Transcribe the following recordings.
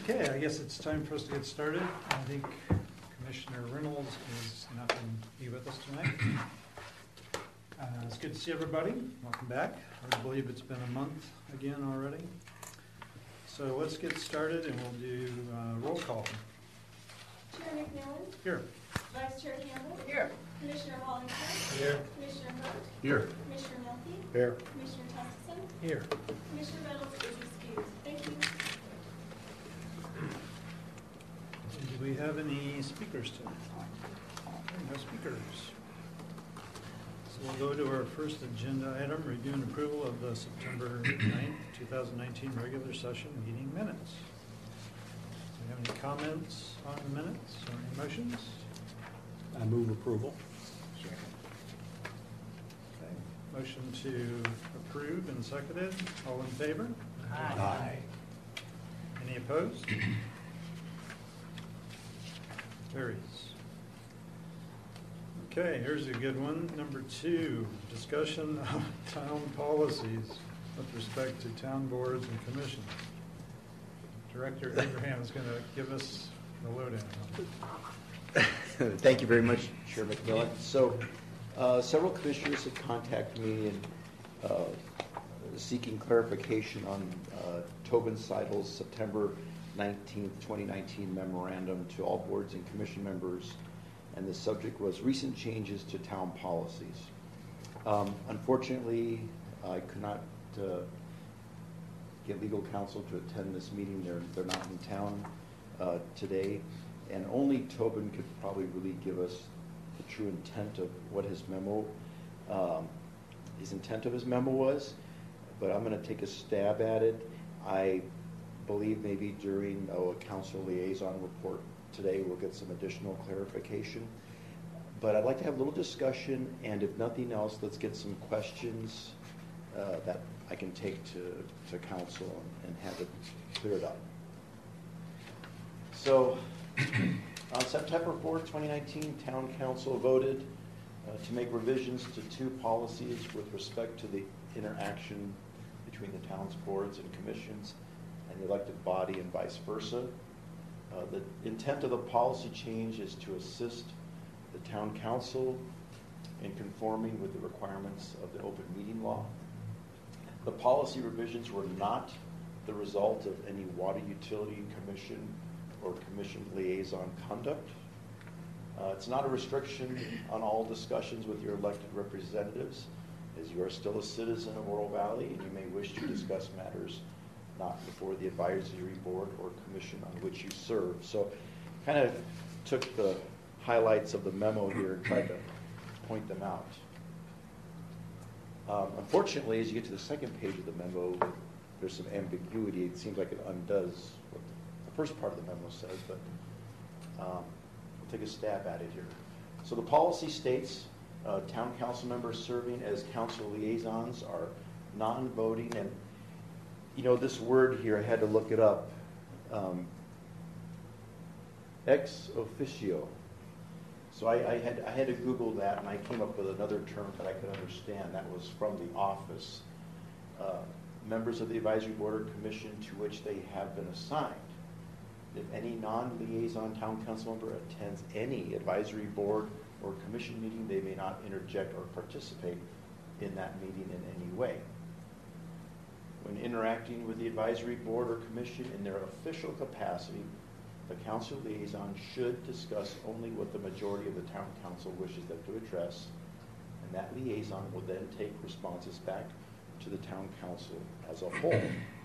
Okay, I guess it's time for us to get started. I think Commissioner Reynolds is not going to be with us tonight. It's good to see everybody. Welcome back. I believe it's been a month again already. So let's get started and we'll do roll call. Chair McMillan? Here. Vice Chair Campbell? Here. Commissioner Wallingford? Here. Commissioner Hunt? Here. Commissioner Milkey? Here. Commissioner Tustison? Here. Commissioner Reynolds is excused. Thank you. Do we have any speakers tonight? No speakers. So we'll go to our first agenda item, review and approval of the September 9th, 2019 regular session meeting minutes. Do we have any comments on the minutes or any motions? I move approval. Okay. Motion to approve and seconded. All in favor? Aye. Any opposed? Carries. Okay, here's a good one. Number 2, discussion of town policies with respect to town boards and commissions. Director Abraham is going to give us the lowdown. Thank you very much, Chair McMillan. So, several commissioners have contacted me and seeking clarification on Tobin Seidel's September 19th, 2019 memorandum to all boards and commission members, and the subject was recent changes to town policies. Unfortunately, I could not get legal counsel to attend this meeting. They're not in town today, and only Tobin could probably really give us the true intent of what his memo, his intent of his memo was. But I'm going to take a stab at it. I believe maybe during a council liaison report today we'll get some additional clarification. But I'd like to have a little discussion, and if nothing else, let's get some questions that I can take to council and have it cleared up. So on September 4th, 2019, Town Council voted to make revisions to 2 policies with respect to the interaction between the town's boards and commissions and the elected body and vice versa. The intent of the policy change is to assist the town council in conforming with the requirements of the open meeting law. The policy revisions were not the result of any water utility commission or commission liaison conduct. It's not a restriction on all discussions with your elected representatives, as you are still a citizen of Oro Valley and you may wish to discuss matters not before the advisory board or commission on which you serve. So kind of took the highlights of the memo here and tried to point them out. Unfortunately, as you get to the second page of the memo, there's some ambiguity. It seems like it undoes what the first part of the memo says, but we'll take a stab at it here. So the policy states town council members serving as council liaisons are non-voting, and you know, this word here, I had to look it up, ex officio. So I had to Google that, and I came up with another term that I could understand. That was from the office. Members of the advisory board or commission to which they have been assigned. If any non-liaison town council member attends any advisory board or commission meeting, they may not interject or participate in that meeting in any way. When interacting with the advisory board or commission in their official capacity, the council liaison should discuss only what the majority of the town council wishes them to address, and that liaison will then take responses back to the town council as a whole.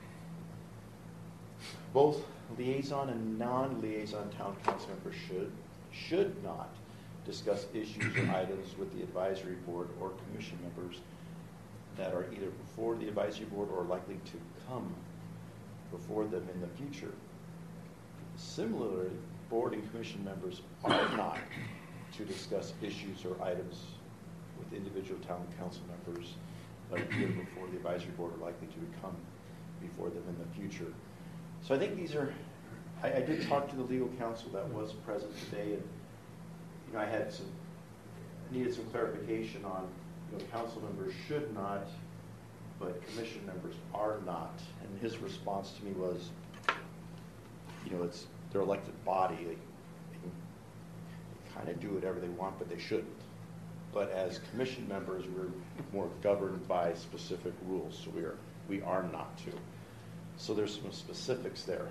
Both liaison and non-liaison town council members should not discuss issues or items with the advisory board or commission members that are either before the advisory board or likely to come before them in the future. Similarly, board and commission members are not to discuss issues or items with individual town council members that are either before the advisory board or likely to come before them in the future. So I think these are, I did talk to the legal counsel that was present today, and you know, I needed some clarification on, you know, council members should not, but commission members are not. And his response to me was, it's their elected body. They can kind of do whatever they want, but they shouldn't. But as commission members, we're more governed by specific rules, so we are not to. So there's some specifics there.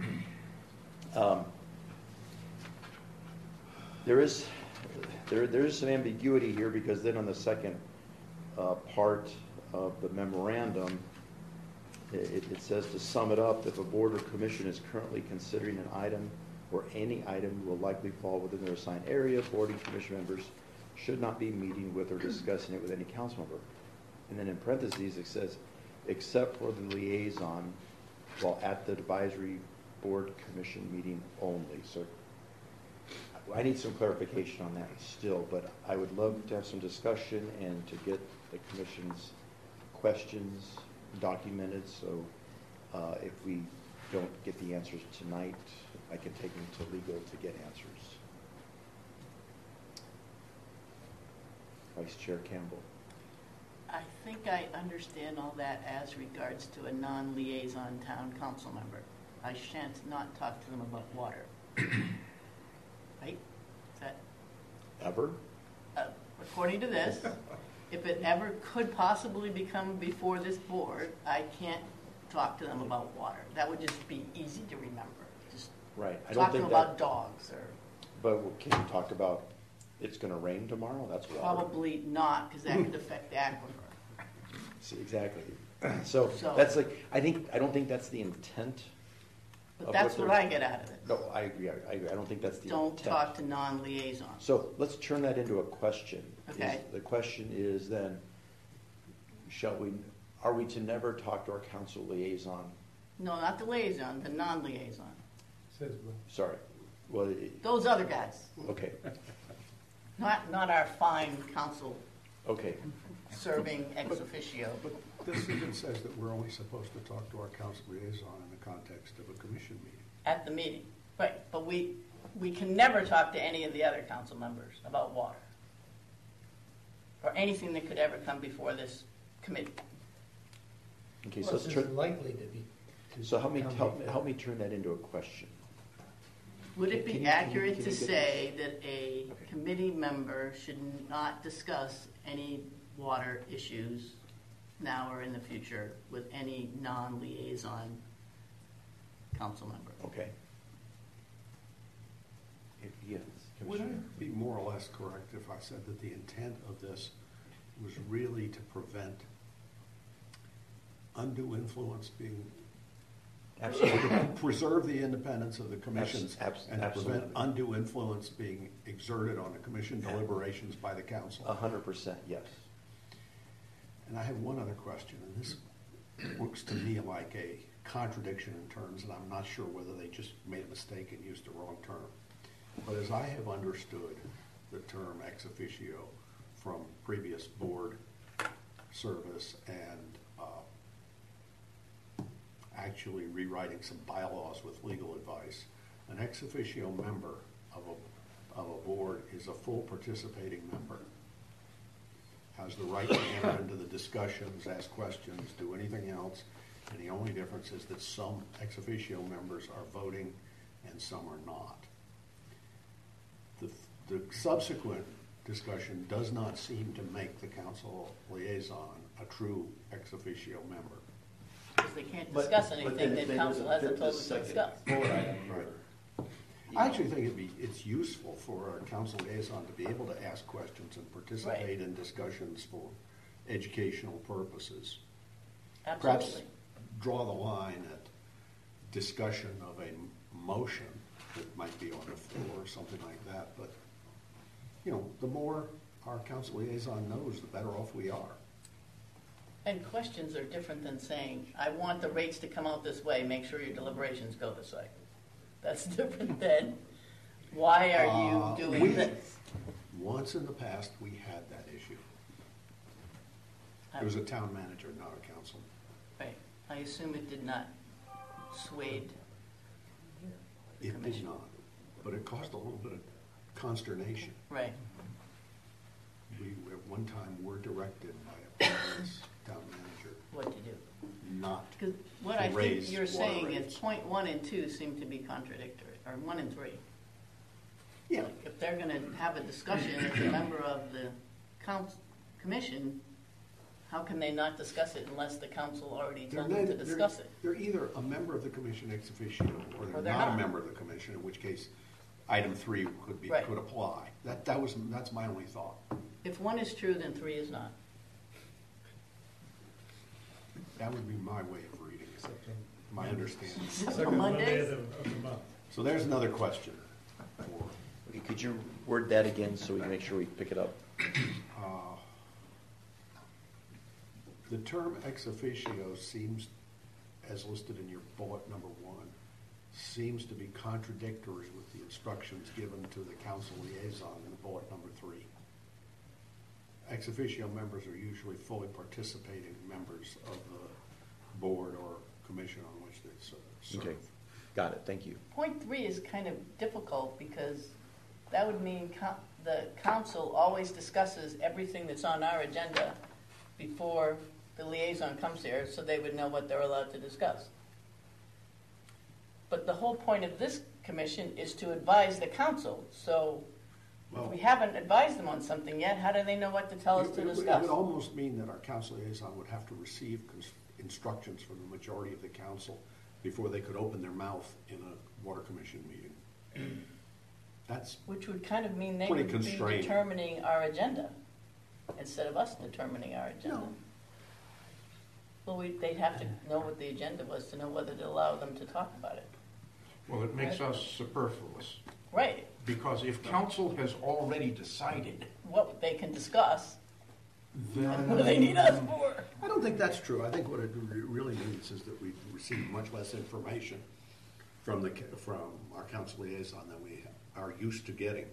There is some ambiguity here, because then on the second part of the memorandum, it says, to sum it up, if a board or commission is currently considering an item or any item will likely fall within their assigned area, board and commission members should not be meeting with or discussing it with any council member. And then in parentheses it says, except for the liaison while at the advisory board commission meeting only. So I need some clarification on that still, but I would love to have some discussion and to get the commission's questions documented, so if we don't get the answers tonight, I can take them to legal to get answers. Vice Chair Campbell. I think I understand all that as regards to a non-liaison town council member. I shan't not talk to them about water. Right? Is that, Ever? according to this, if it ever could possibly become before this board, I can't talk to them about water. That would just be easy to remember. Just Right. I don't talking think about that, dogs or but can you talk about it's going to rain tomorrow? That's water. probably not, because that could affect the aquifer. See, exactly. So So- that's like, I don't think that's the intent. But of that's what what they're- I get out of it. No, I agree. I agree. I don't think that's the Don't intent. talk to non-liaisons. So let's turn that into a question. Okay. The question is then, are we to never talk to our council liaison? No, not the liaison, the non-liaison. Sorry. Well, Those other guys, okay, not our fine council okay. serving ex officio. But this even says that we're only supposed to talk to our council liaison in the context of a commission meeting. At the meeting, right, but we can never talk to any of the other council members about water. Or anything that could ever come before this committee. Okay, so Plus, let's it's turn, likely to be. so help me turn that into a question. Would it Can be you- accurate can to you get- say that a committee member should not discuss any water issues now or in the future with any non-liaison council member? Okay. Yes. Would I Commissioner. be more or less correct if I said that the intent of this was really to prevent undue influence being, Absolutely. preserve the independence of the commissions and to Absolutely. prevent undue influence being exerted on the commission deliberations by the council? 100%, yes. And I have one other question, and this looks to me like a contradiction in terms, and I'm not sure whether they just made a mistake and used the wrong term. But as I have understood the term ex officio from previous board service and actually rewriting some bylaws with legal advice, an ex officio member of a board is a full participating member. Has the right to enter into the discussions, ask questions, do anything else, and the only difference is that some ex officio members are voting and some are not. The subsequent discussion does not seem to make the council liaison a true ex officio member. Because they can't discuss anything that council hasn't told them to discuss. I actually think it's useful for our council liaison to be able to ask questions and participate in discussions for educational purposes. Perhaps Absolutely. draw the line at discussion of a motion that might be on the floor or something like that, but the more our council liaison knows, the better off we are. And questions are different than saying, I want the rates to come out this way, make sure your deliberations go this way. That's different than, why are you doing this? Once in the past, we had that issue. It was a town manager, not a council. Right. I assume it did not swayed. It did Commission. not, but it caused a little bit of consternation. Right. We, at one time, were directed by a previous town manager What to do. not Because what I raise think you're water saying rates. is point 1 and 2 seem to be contradictory, or 1 and 3. Yeah, If they're going to have a discussion as a member of the commission, how can they not discuss it unless the council already told them to discuss it? They're either a member of the commission ex officio, or Or they're they're not a not. member of the commission, in which case item 3 Right. could apply. That's my only thought. If 1 is true, then 3 is not. That would be my way of reading it, my understanding. Second Monday Mondays? of the month. So there's another question. Okay, could you word that again so we can make sure we pick it up? The term ex officio seems, as listed in your bullet number 1, seems to be contradictory with the instructions given to the council liaison in bullet number 3. Ex officio members are usually fully participating members of the board or commission on which they serve. Okay, got it, thank you. Point 3 is kind of difficult because that would mean the council always discusses everything that's on our agenda before the liaison comes here, so they would know what they're allowed to discuss. But the whole point of this commission is to advise the council, so if we haven't advised them on something yet, how do they know what to tell us to It discuss? would almost mean that our council liaison would have to receive instructions from the majority of the council before they could open their mouth in a water commission meeting. That's, Which would kind of mean they Pretty would be constrained. determining our agenda instead of us determining our agenda. No. Well, they'd have to know what the agenda was to know whether to allow them to talk about it. Well, it makes us superfluous, Right, because if council has already decided, what they can discuss, then... what do they need us for? I don't think that's true. I think what it really means is that we receive much less information from our council liaison than we are used to getting.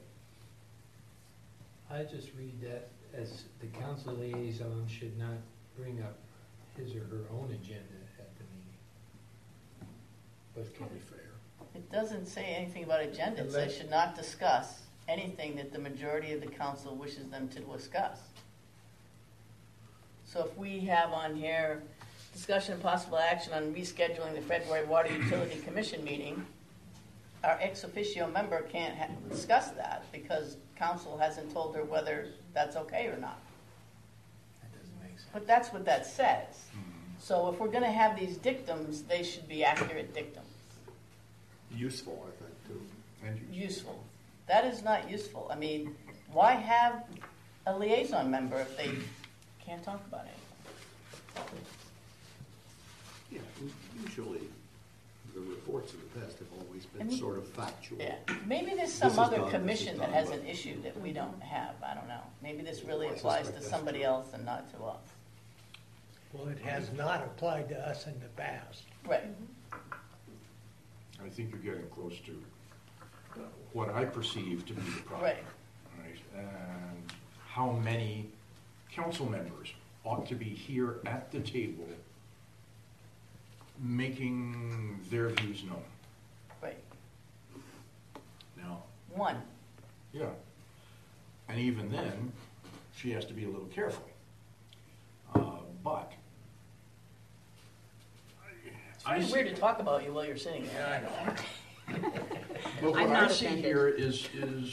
I just read that as the council liaison should not bring up his or her own agenda at the meeting. But can Probably fair. It doesn't say anything about agenda, it says Unless- should not discuss anything that the majority of the council wishes them to discuss. So if we have on here, discussion and possible action on rescheduling the February Water Utility Commission meeting, our ex officio member can't discuss that because council hasn't told her whether that's okay or not. that doesn't make sense. But that's what that says. So if we're gonna have these dictums, they should be accurate dictums. Useful, I think, too. And you- Useful. That is not useful. I mean, why have a liaison member if they can't talk about it? Yeah, usually the reports in the past have always I been mean- sort of factual. Yeah, maybe there's This some is other done, this is commission that done, has but- an issue that we don't have. I don't know. Maybe this really I applies suspect to that's somebody true. else and not to us. Well, it has not applied to us in the past. Right. I think you're getting close to what I perceive to be the problem. Right. Right, and how many council members ought to be here at the table making their views known. Right. Now, One. yeah, and even then, she has to be a little careful. But It's very weird to talk about you while you're sitting there. Well, I'm what I not see offended. here is,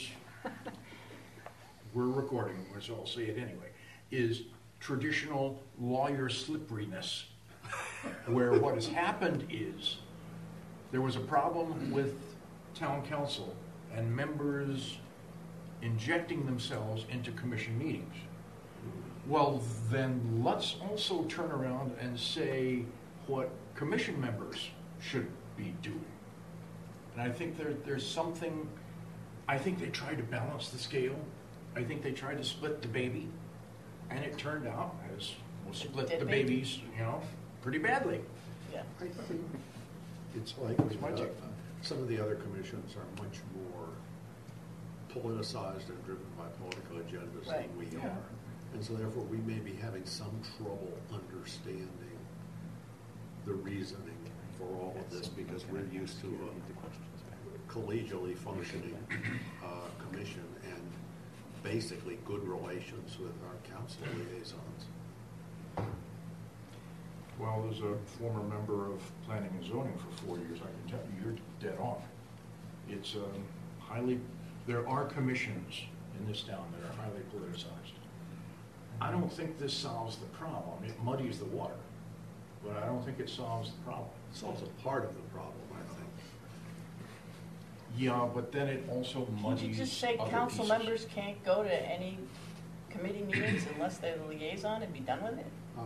we're recording, so I'll say it anyway, is traditional lawyer slipperiness, where what has happened is, there was a problem with town council and members injecting themselves into commission meetings. Well, then let's also turn around and say what commission members should be doing. And I think there's something, I think they tried to balance the scale. I think they tried to split the baby, and it turned out as we'll split Did the they? babies, pretty badly. Yeah. I think it's like my take. some of the other commissions are much more politicized and driven by political agendas Right. than we Yeah. are. And so therefore, we may be having some trouble understanding the reasoning for all of this because we're used to a collegially functioning commission and basically good relations with our council liaisons. Well, as a former member of planning and zoning for 4 years, I can tell you, you're dead on. It's there are commissions in this town that are highly politicized. I don't think this solves the problem. It muddies the water, but I don't think it solves the problem. It solves a part of the problem, I think. Yeah, but then it also muddies Can't you just say other council pieces. members can't go to any committee meetings unless they're the liaison and be done with it? Oh,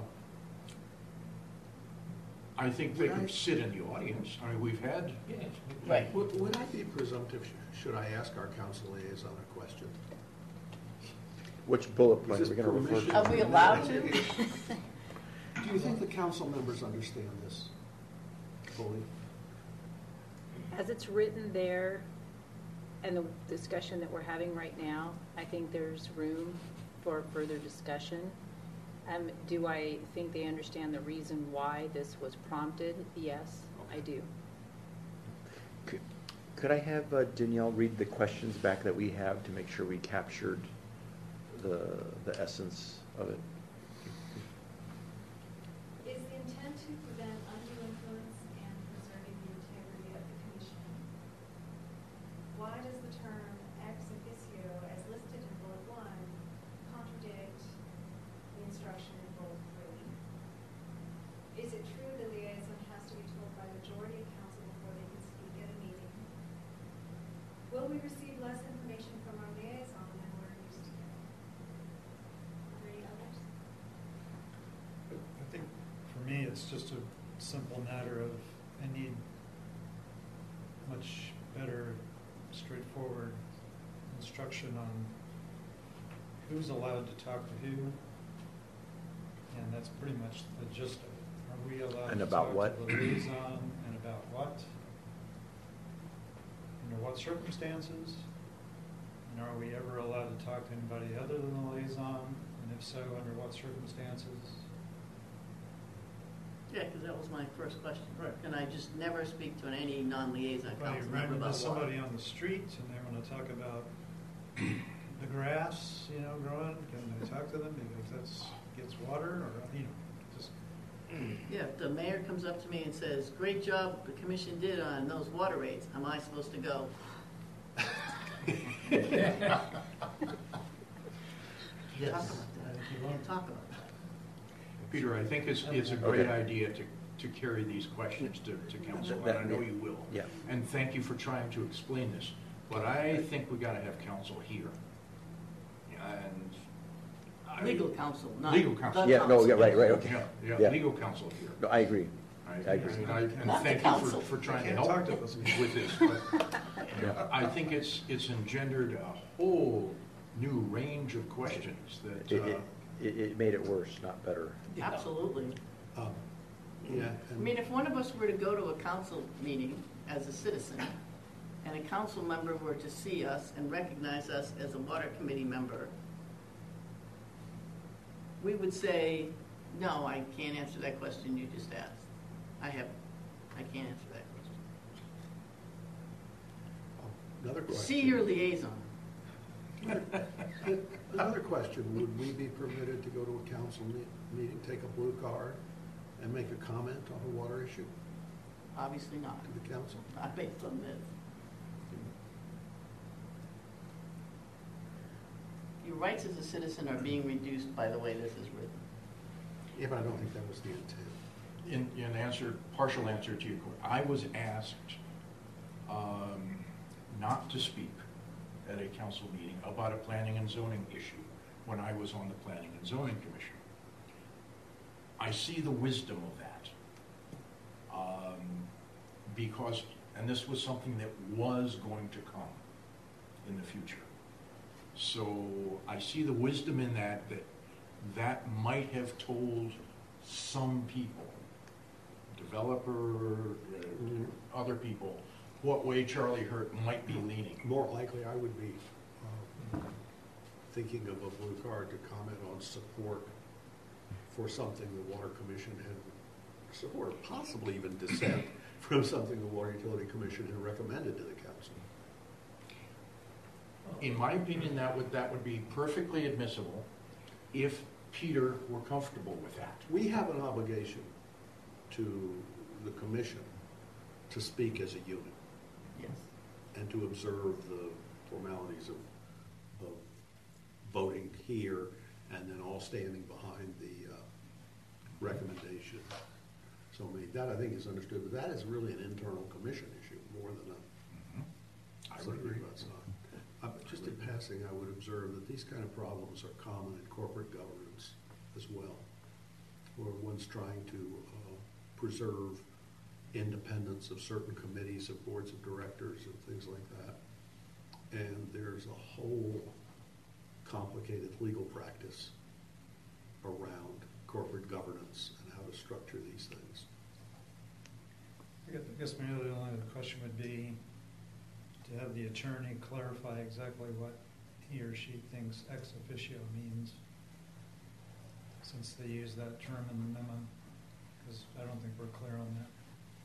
I think they Would can I- sit in the audience. I mean, we've had, Yes. Right. Would I be presumptive, should I ask our council liaison a question? Which bullet Is point are this we going to refer permission? to? Are we allowed to? Do you think the council members understand this fully? As it's written there, and the discussion that we're having right now, I think there's room for further discussion. Do I think they understand the reason why this was prompted? Yes, I do. Could I have Danielle read the questions back that we have to make sure we captured the essence of it? Is the intent to prevent undue influence and preserving the integrity of the commission? Why does the term ex officio, as listed in bullet 1, contradict the instruction in bullet 3? Is it true the liaison has to be told by majority of council before they can speak at a meeting? Will we receive less information from our liaison than we're used to getting? Are there any others? I think for me, it's just a simple matter of, I need much better, straightforward instruction on who's allowed to talk to who. And that's pretty much the gist of it. Are we allowed And to about talk what? to the liaison and about what? Under what circumstances? And are we ever allowed to talk to anybody other than the liaison? And if so, under what circumstances? Yeah, because that was my first question. Right. Can I just never speak to any non-liaison Well, you council run member into about somebody water? on the street and they want to talk about the grass, growing, can they talk to them if that's gets water or, just. Yeah, if the mayor comes up to me and says, "Great job the commission did on those water rates," am I supposed to go? Yes. Talk about that. You won't. Talk about that. Peter, I think it's a great idea to carry these questions to council, and I know you will. Yeah. And thank you for trying to explain this, but I think we gotta have council here. And Legal counsel, not. Legal counsel. the Yeah, no, council. yeah, right, okay. Yeah, Yeah. legal counsel here. No, I agree. Right? I agree. And Not the thank you council. for trying to Can't help talk to us. with this. But Yeah. I think it's engendered a whole new range of questions that, It made it worse, not better. Absolutely. Yeah. I mean, if one of us were to go to a council meeting as a citizen, and a council member were to see us and recognize us as a water committee member, we would say, "No, I can't answer that question you just asked. I can't answer that question." Another question. See your liaison. Another question, would we be permitted to go to a council meeting, take a blue card, and make a comment on a water issue Obviously not. to the council? Not based on this. Your rights as a citizen are being reduced by the way this is written. Yeah, but I don't think that was the intent. in partial answer to your question, I was asked not to speak at a council meeting about a planning and zoning issue when I was on the Planning and Zoning Commission. I see the wisdom of that. Because, and this was something that was going to come in the future. So I see the wisdom in that might have told some people, developer, other people, what way Charlie Hurt might be leaning. More likely, I would be thinking of a blue card to comment on support for something the Water Commission had supported, possibly even dissent from something the Water Utility Commission had recommended to the council. In my opinion, that would be perfectly admissible if Peter were comfortable with that. We have an obligation to the commission to speak as a unit Yes. and to observe the formalities of voting here and then all standing behind the recommendation. So I mean, that I think is understood, but that is really an internal commission issue more than a. I would agree. Just in passing, I would observe that these kind of problems are common in corporate governance as well, where one's trying to preserve independence of certain committees, of boards of directors and things like that. And there's a whole complicated legal practice around corporate governance and how to structure these things. I guess my other line of question would be to have the attorney clarify exactly what he or she thinks ex officio means, since they use that term in the memo, because I don't think we're clear on that.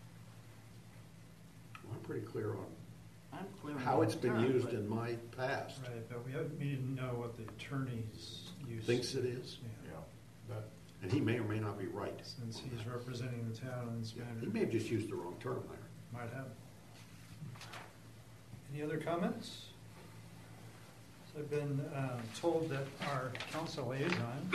Well, I'm pretty clear on I'm clear on how the it's been term, used but- in my past. Right, but we didn't know what the attorney's use. Thinks it is, Yeah, That, and he may or may not be right. since he's representing the town in this Yeah, matter. he may have just used the wrong term there. Might have. Any other comments? So I've been told that our council liaison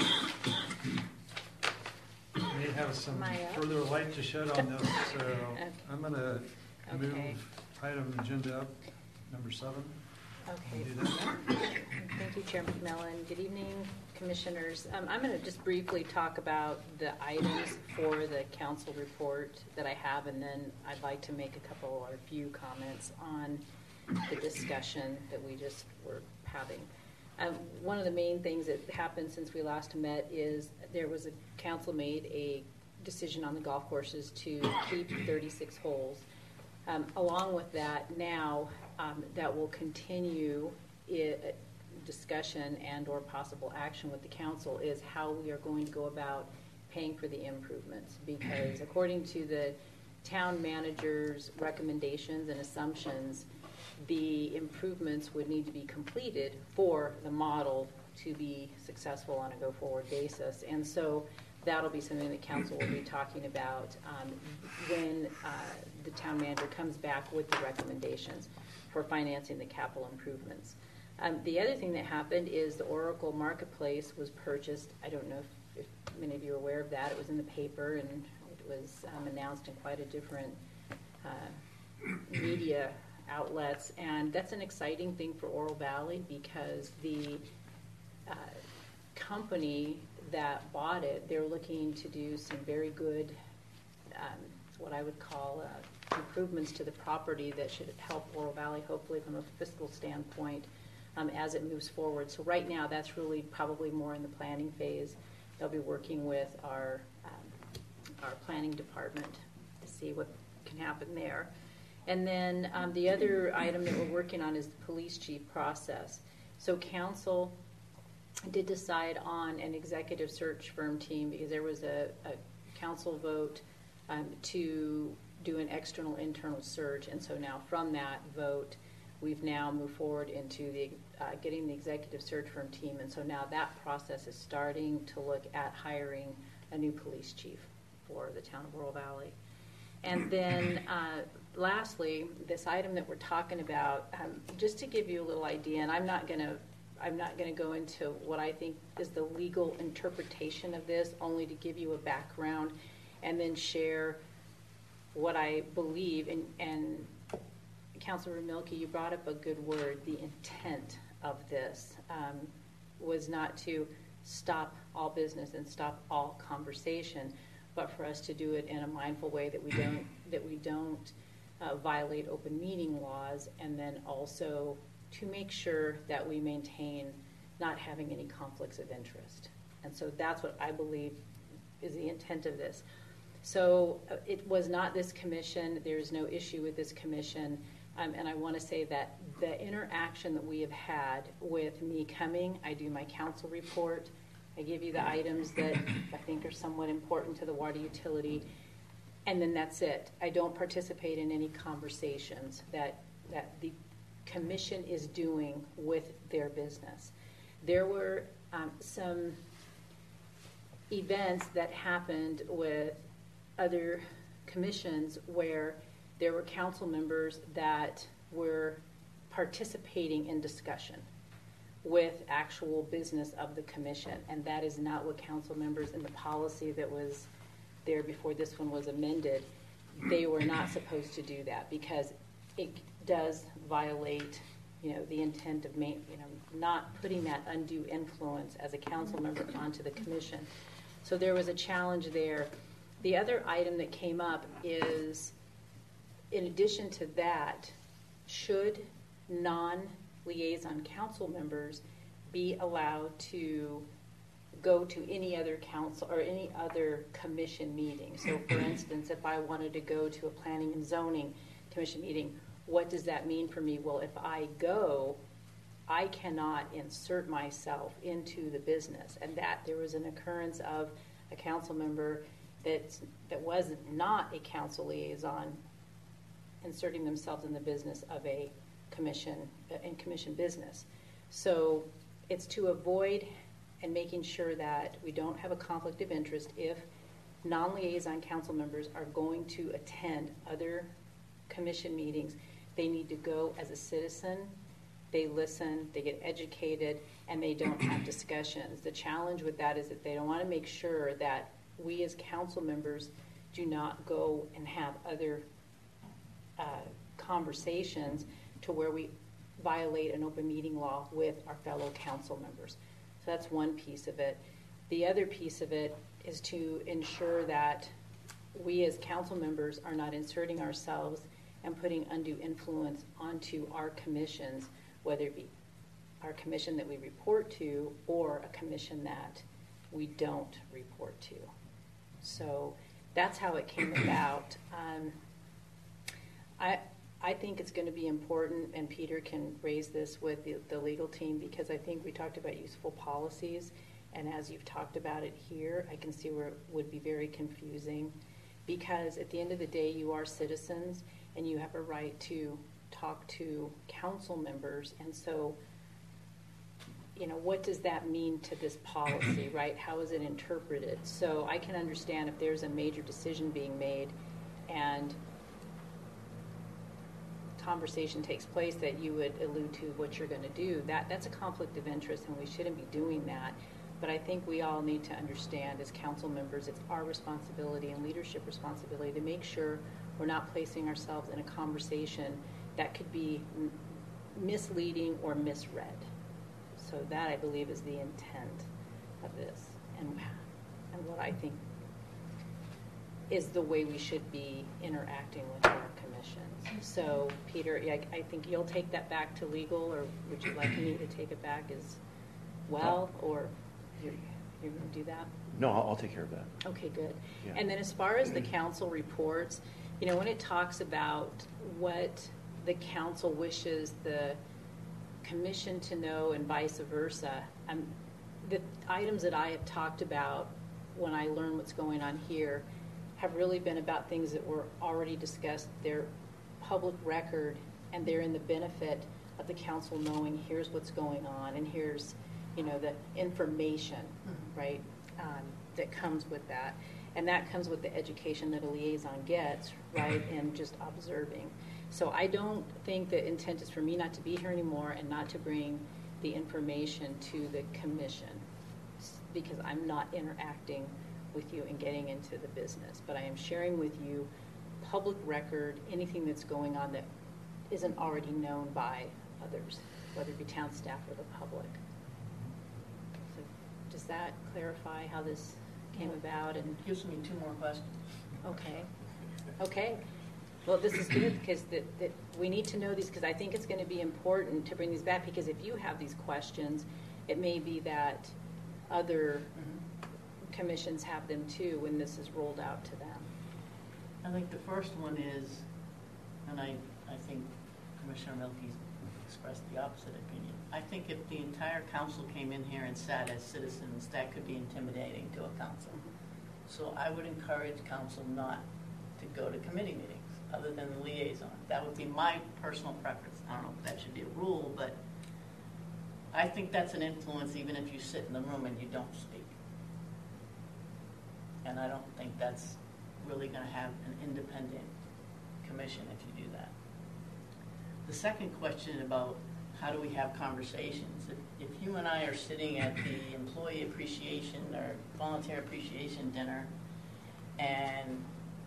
may have some Am I up? further light to shed on this, so I'm going to Okay. move item agenda up, number 7. Okay. Do that. Thank you, Chair McMillan. Good evening, Commissioners. I'm going to just briefly talk about the items for the council report that I have, and then I'd like to make a couple or a few comments on the discussion that we just were having. One of the main things that happened since we last met is there was a council made a decision on the golf courses to keep 36 holes. Along with that, now that will continue discussion and or possible action with the council is how we are going to go about paying for the improvements. Because according to the town manager's recommendations and assumptions, the improvements would need to be completed for the model to be successful on a go-forward basis. And so that'll be something that council will be talking about when the town manager comes back with the recommendations for financing the capital improvements. The other thing that happened is the Oracle Marketplace was purchased. I don't know if many of you are aware of that. It was in the paper and it was announced in quite a different media outlets. And that's an exciting thing for Oro Valley because the company that bought it, they're looking to do some very good, what I would call improvements to the property that should help Oro Valley, hopefully from a fiscal standpoint, as it moves forward. So right now, that's really probably more in the planning phase. They'll be working with our planning department to see what can happen there. And then the other item that we're working on is the police chief process. So council did decide on an executive search firm team because there was a council vote to do an external internal search. And so now from that vote, we've now moved forward into the getting the executive search firm team. And so now that process is starting to look at hiring a new police chief for the town of Oro Valley. And then lastly, this item that we're talking about, just to give you a little idea, and I'm not going to go into what I think is the legal interpretation of this, only to give you a background and then share what I believe. And Councilor Milky, you brought up a good word. The intent of this was not to stop all business and stop all conversation, but for us to do it in a mindful way that we don't violate open meeting laws, and then also to make sure that we maintain not having any conflicts of interest. And so that's what I believe is the intent of this. So it was not this commission. There's no issue with this commission. And I want to say that the interaction that we have had with me coming, I do my council report, I give you the items that I think are somewhat important to the water utility, and then that's it. I don't participate in any conversations that the commission is doing with their business. There were some events that happened with other commissions where there were council members that were participating in discussion with actual business of the commission, and that is not what council members in the policy that was there before this one was amended. They were not supposed to do that because it does violate, the intent of not putting that undue influence as a council member onto the commission. So there was a challenge there. The other item that came up is, in addition to that, should non-liaison council members be allowed to go to any other council or any other commission meeting? So for instance, if I wanted to go to a planning and zoning commission meeting, what does that mean for me? Well, if I go, I cannot insert myself into the business. And that there was an occurrence of a council member that was not a council liaison inserting themselves in the business of a commission, in commission business. So it's to avoid and making sure that we don't have a conflict of interest if non-liaison council members are going to attend other commission meetings. They need to go as a citizen, they listen, they get educated, and they don't have discussions. The challenge with that is that they don't want to make sure that we as council members do not go and have other conversations to where we violate an open meeting law with our fellow council members. So that's one piece of it. The other piece of it is to ensure that we as council members are not inserting ourselves and putting undue influence onto our commissions, whether it be our commission that we report to or a commission that we don't report to. So that's how it came about. I think it's going to be important, and Peter can raise this with the legal team, because I think we talked about useful policies, and as you've talked about it here, I can see where it would be very confusing, because at the end of the day, you are citizens, and you have a right to talk to council members, and so, what does that mean to this policy, right? How is it interpreted? So I can understand if there's a major decision being made, and conversation takes place that you would allude to what you're going to do, that's a conflict of interest, and we shouldn't be doing that. But I think we all need to understand as council members, it's our responsibility and leadership responsibility to make sure we're not placing ourselves in a conversation that could be misleading or misread. So that, I believe, is the intent of this, and what I think is the way we should be interacting with our commissions. So, Peter, I think you'll take that back to legal, or would you like me to take it back as well, or you're going to do that? No, I'll take care of that. Okay, good. Yeah. And then as far as the council reports, when it talks about what the council wishes the commission to know and vice versa, the items that I have talked about when I learn what's going on here have really been about things that were already discussed. They're public record, and they're in the benefit of the council knowing here's what's going on, and here's the information, right, that comes with that. And that comes with the education that a liaison gets, right, and just observing. So I don't think the intent is for me not to be here anymore and not to bring the information to the commission, because I'm not interacting with you and getting into the business. But I am sharing with you public record, anything that's going on that isn't already known by others, whether it be town staff or the public. So does that clarify how this came about? And Gives me two more questions. Okay. Well, this is good, because that we need to know these, because I think it's going to be important to bring these back, because if you have these questions, it may be that other commissions have them too when this is rolled out to them. I think the first one is, and I think Commissioner Milkey expressed the opposite opinion. I think if the entire council came in here and sat as citizens, that could be intimidating to a council. So I would encourage council not to go to committee meetings other than the liaison. That would be my personal preference. I don't know if that should be a rule, but I think that's an influence even if you sit in the room and you don't speak. And I don't think that's really going to have an independent commission if you do that. The second question about how do we have conversations? If you and I are sitting at the employee appreciation or volunteer appreciation dinner, and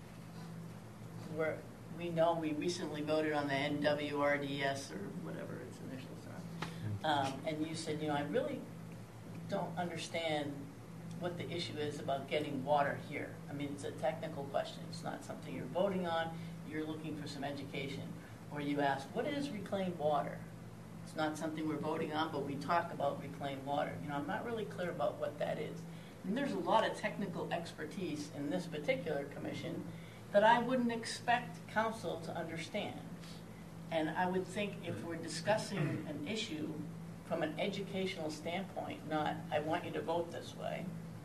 we know we recently voted on the NWRDS or whatever its initials are, and you said, I really don't understand what the issue is about getting water here. I mean, it's a technical question. It's not something you're voting on. You're looking for some education. Or you ask, what is reclaimed water? It's not something we're voting on, but we talk about reclaimed water. I'm not really clear about what that is. And there's a lot of technical expertise in this particular commission that I wouldn't expect council to understand. And I would think if we're discussing an issue from an educational standpoint, not, I want you to vote this way,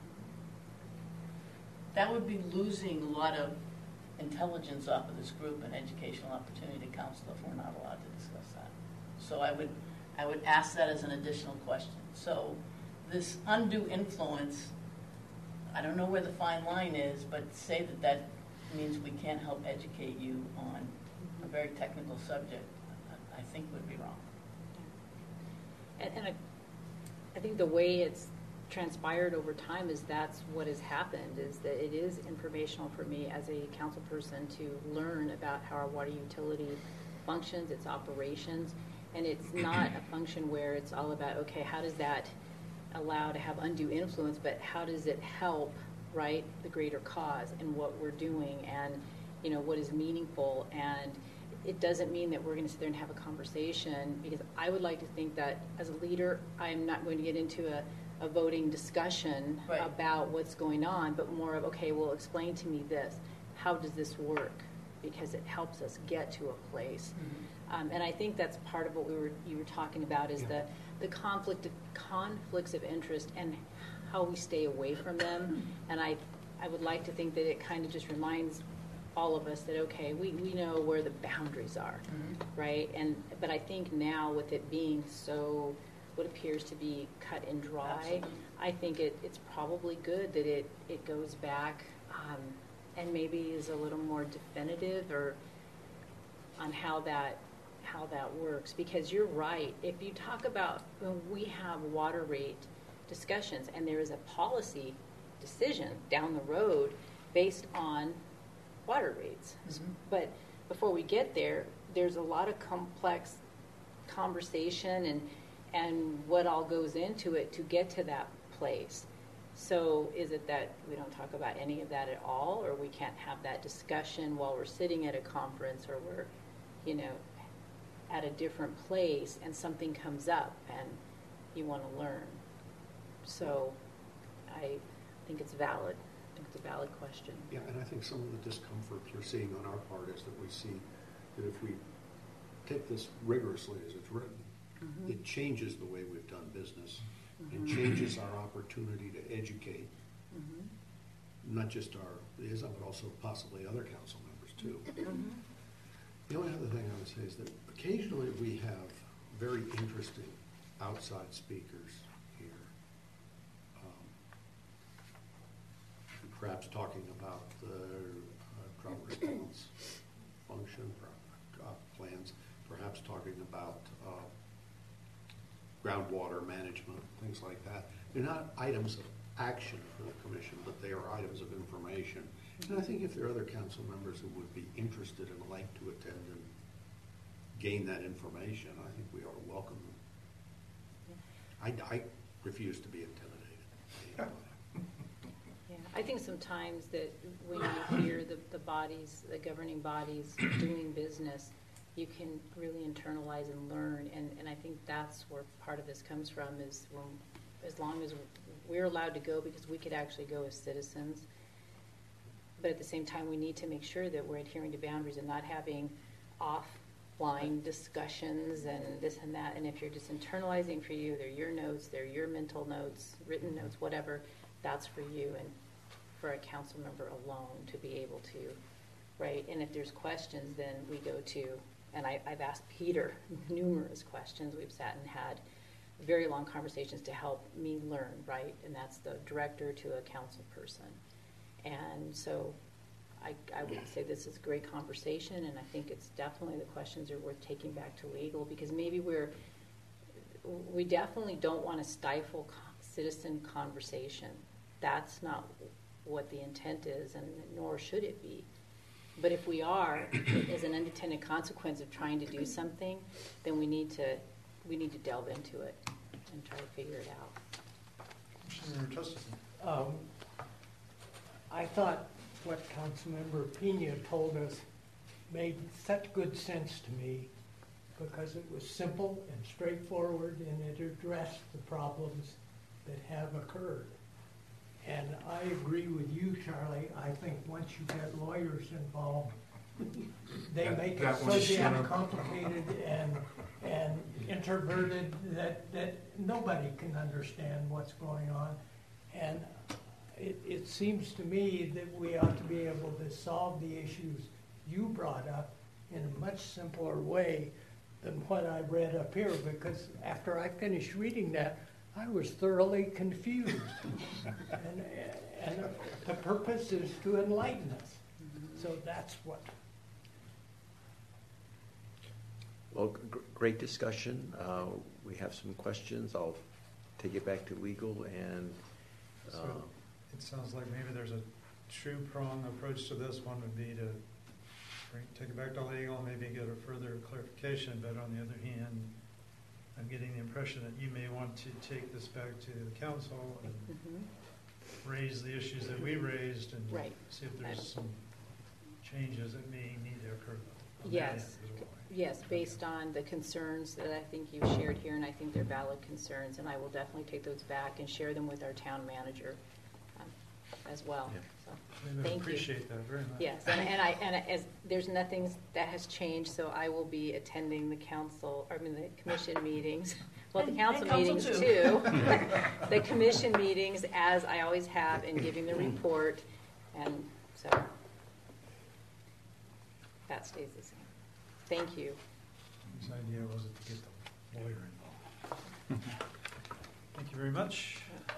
that would be losing a lot of intelligence off of this group and educational opportunity to council if we're not allowed to discuss that. So I would ask that as an additional question. So this undue influence, I don't know where the fine line is, but say that means we can't help educate you on a very technical subject, I think would be wrong. And I think the way it's transpired over time is that's what has happened, is that it is informational for me as a council person to learn about how our water utility functions, its operations, and it's not a function where it's all about, okay, how does that allow to have undue influence, but how does it help, right, the greater cause and what we're doing and, what is meaningful. And it doesn't mean that we're going to sit there and have a conversation, because I would like to think that as a leader, I'm not going to get into a voting discussion right. about what's going on, but more of, okay, well, explain to me this. How does this work? Because it helps us get to a place. Mm-hmm. And I think that's part of what you were talking about is the conflicts of interest and how we stay away from them. And I would like to think that it kind of just reminds all of us that, okay, we know where the boundaries are, mm-hmm. right? But I think now with it being so what appears to be cut and dry, absolutely. I think it's probably good that it goes back and maybe is a little more definitive or on how that works. Because you're right, if you talk about when we have water rate discussions and there is a policy decision down the road based on water rates, mm-hmm. but before we get there, there's a lot of complex conversation and what all goes into it to get to that place. So is it that we don't talk about any of that at all, or we can't have that discussion while we're sitting at a conference, or we're, at a different place and something comes up and you want to learn? So I think it's valid. I think it's a valid question. Yeah, and I think some of the discomfort you're seeing on our part is that we see that if we take this rigorously as it's written, mm-hmm. it changes the way we've done business. Mm-hmm. It changes our opportunity to educate, mm-hmm. not just our liaison, but also possibly other council members too. Mm-hmm. The only other thing I would say is that occasionally we have very interesting outside speakers here, perhaps talking about the drought response function, plans, perhaps talking about groundwater management, things like that. They're not items of action for the commission, but they are items of information. And I think if there are other council members who would be interested and like to attend and gain that information, I think we ought to welcome them. I refuse to be intimidated. Yeah, I think sometimes that when you hear the bodies, the governing bodies doing business, you can really internalize and learn, and I think that's where part of this comes from, is when, as long as we're allowed to go, because we could actually go as citizens, but at the same time we need to make sure that we're adhering to boundaries and not having offline discussions and this and that. And if you're just internalizing for you, they're your notes, they're your mental notes, written notes, whatever, that's for you and for a council member alone to be able to, right? And if there's questions, then we go to, and I've asked Peter numerous questions. We've sat and had very long conversations to help me learn, right? And that's the director to a council person. And so I would say this is a great conversation, and I think it's definitely the questions are worth taking back to legal, because maybe we definitely don't want to stifle citizen conversation. That's not what the intent is, and nor should it be. But if we are, as an unintended consequence of trying to do something, then we need to delve into it and try to figure it out. Commissioner Trustison. I thought what Councilmember Pena told us made such good sense to me because it was simple and straightforward and it addressed the problems that have occurred. And I agree with you, Charlie. I think once you get lawyers involved, they make it That so was damn set up. complicated and introverted that nobody can understand what's going on. And it seems to me that we ought to be able to solve the issues you brought up in a much simpler way than what I read up here, because after I finished reading that, I was thoroughly confused. and the purpose is to enlighten us. So that's what. Well, great discussion. We have some questions. I'll take it back to legal and. So it sounds like maybe there's a two-prong approach to this. One would be to take it back to legal and maybe get a further clarification, but on the other hand, I'm getting the impression that you may want to take this back to the council and raise the issues that we raised and Right. see if there's some changes that may need to occur. on that end Yes, as well. yes, based on the concerns that I think you've shared here, and I think they're valid concerns, and I will definitely take those back and share them with our town manager as well. Yeah. So, We would thank you. appreciate that very much. Yes, and as there's nothing that has changed, so I will be attending the commission meetings. Well, the council meetings too. The commission meetings, as I always have, and giving the report, and so that stays the same. Thank you. His idea was to get the lawyer involved. Thank you very much.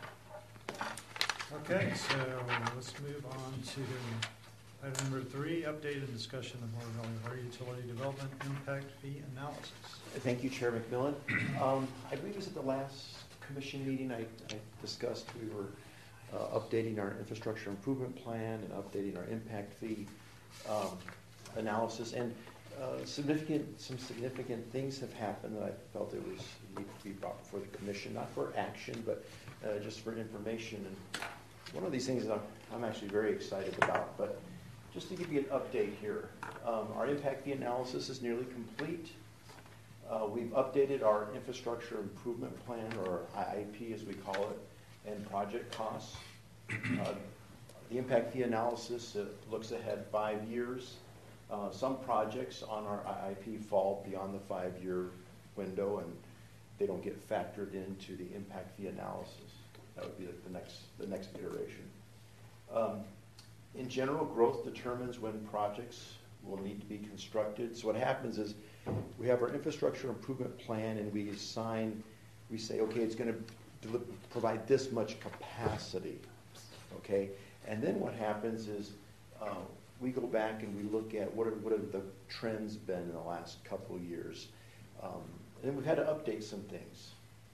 Okay, so let's move on to item number 3, update and discussion of Morgan Valley Water Utility Development Impact Fee Analysis. Thank you, Chair McMillan. I believe it was at the last commission meeting I discussed we were updating our infrastructure improvement plan and updating our impact fee analysis. And some significant things have happened that I felt it needed to be brought before the commission, not for action, but just for information. And one of these things that I'm actually very excited about, but just to give you an update here, our impact fee analysis is nearly complete. We've updated our infrastructure improvement plan, or IIP as we call it, and project costs. The impact fee analysis looks ahead 5 years. Some projects on our IIP fall beyond the 5-year window, and they don't get factored into the impact fee analysis. That would be the next iteration. In general, growth determines when projects will need to be constructed. So what happens is we have our infrastructure improvement plan, and we say, okay, it's going to provide this much capacity, okay? And then what happens is we go back and we look at what have the trends been in the last couple of years. And then we've had to update some things.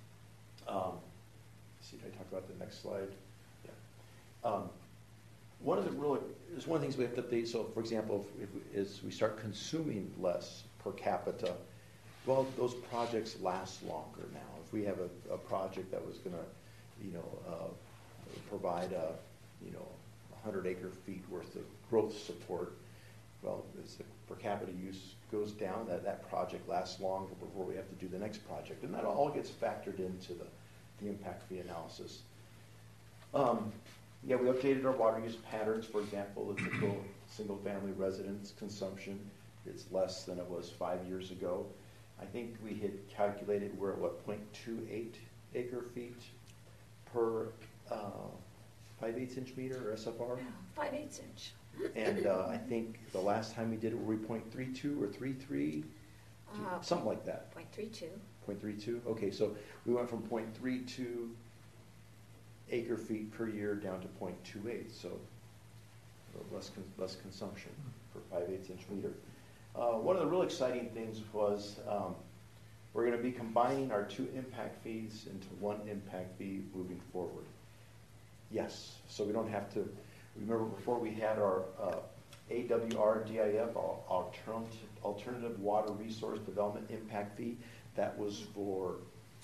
See, did I talk about the next slide? Yeah. One of the things we have to update. So, for example, if we start consuming less per capita, well, those projects last longer now. If we have a project that was going to, provide 100 acre-feet worth of growth support, well, as the per capita use goes down, that project lasts longer before we have to do the next project, and that all gets factored into the impact fee analysis. Yeah, we updated our water use patterns. For example, the typical single-family residence consumption is less than it was 5 years ago. I think we had calculated we're at 0.28 acre-feet per 5/8 inch meter or SFR. 5/8 inch. And I think the last time we did it, were we 0.32 or 3.3? Something like that. 0.32. 0.32? Okay, so we went from 0.32 acre feet per year down to 0.28. So less consumption per 5/8-inch meter. One of the real exciting things was we're going to be combining our 2 impact fees into 1 impact fee moving forward. Yes, so we don't have to, remember before we had our AWR-DIF, our Alternative Water Resource Development Impact Fee. That was for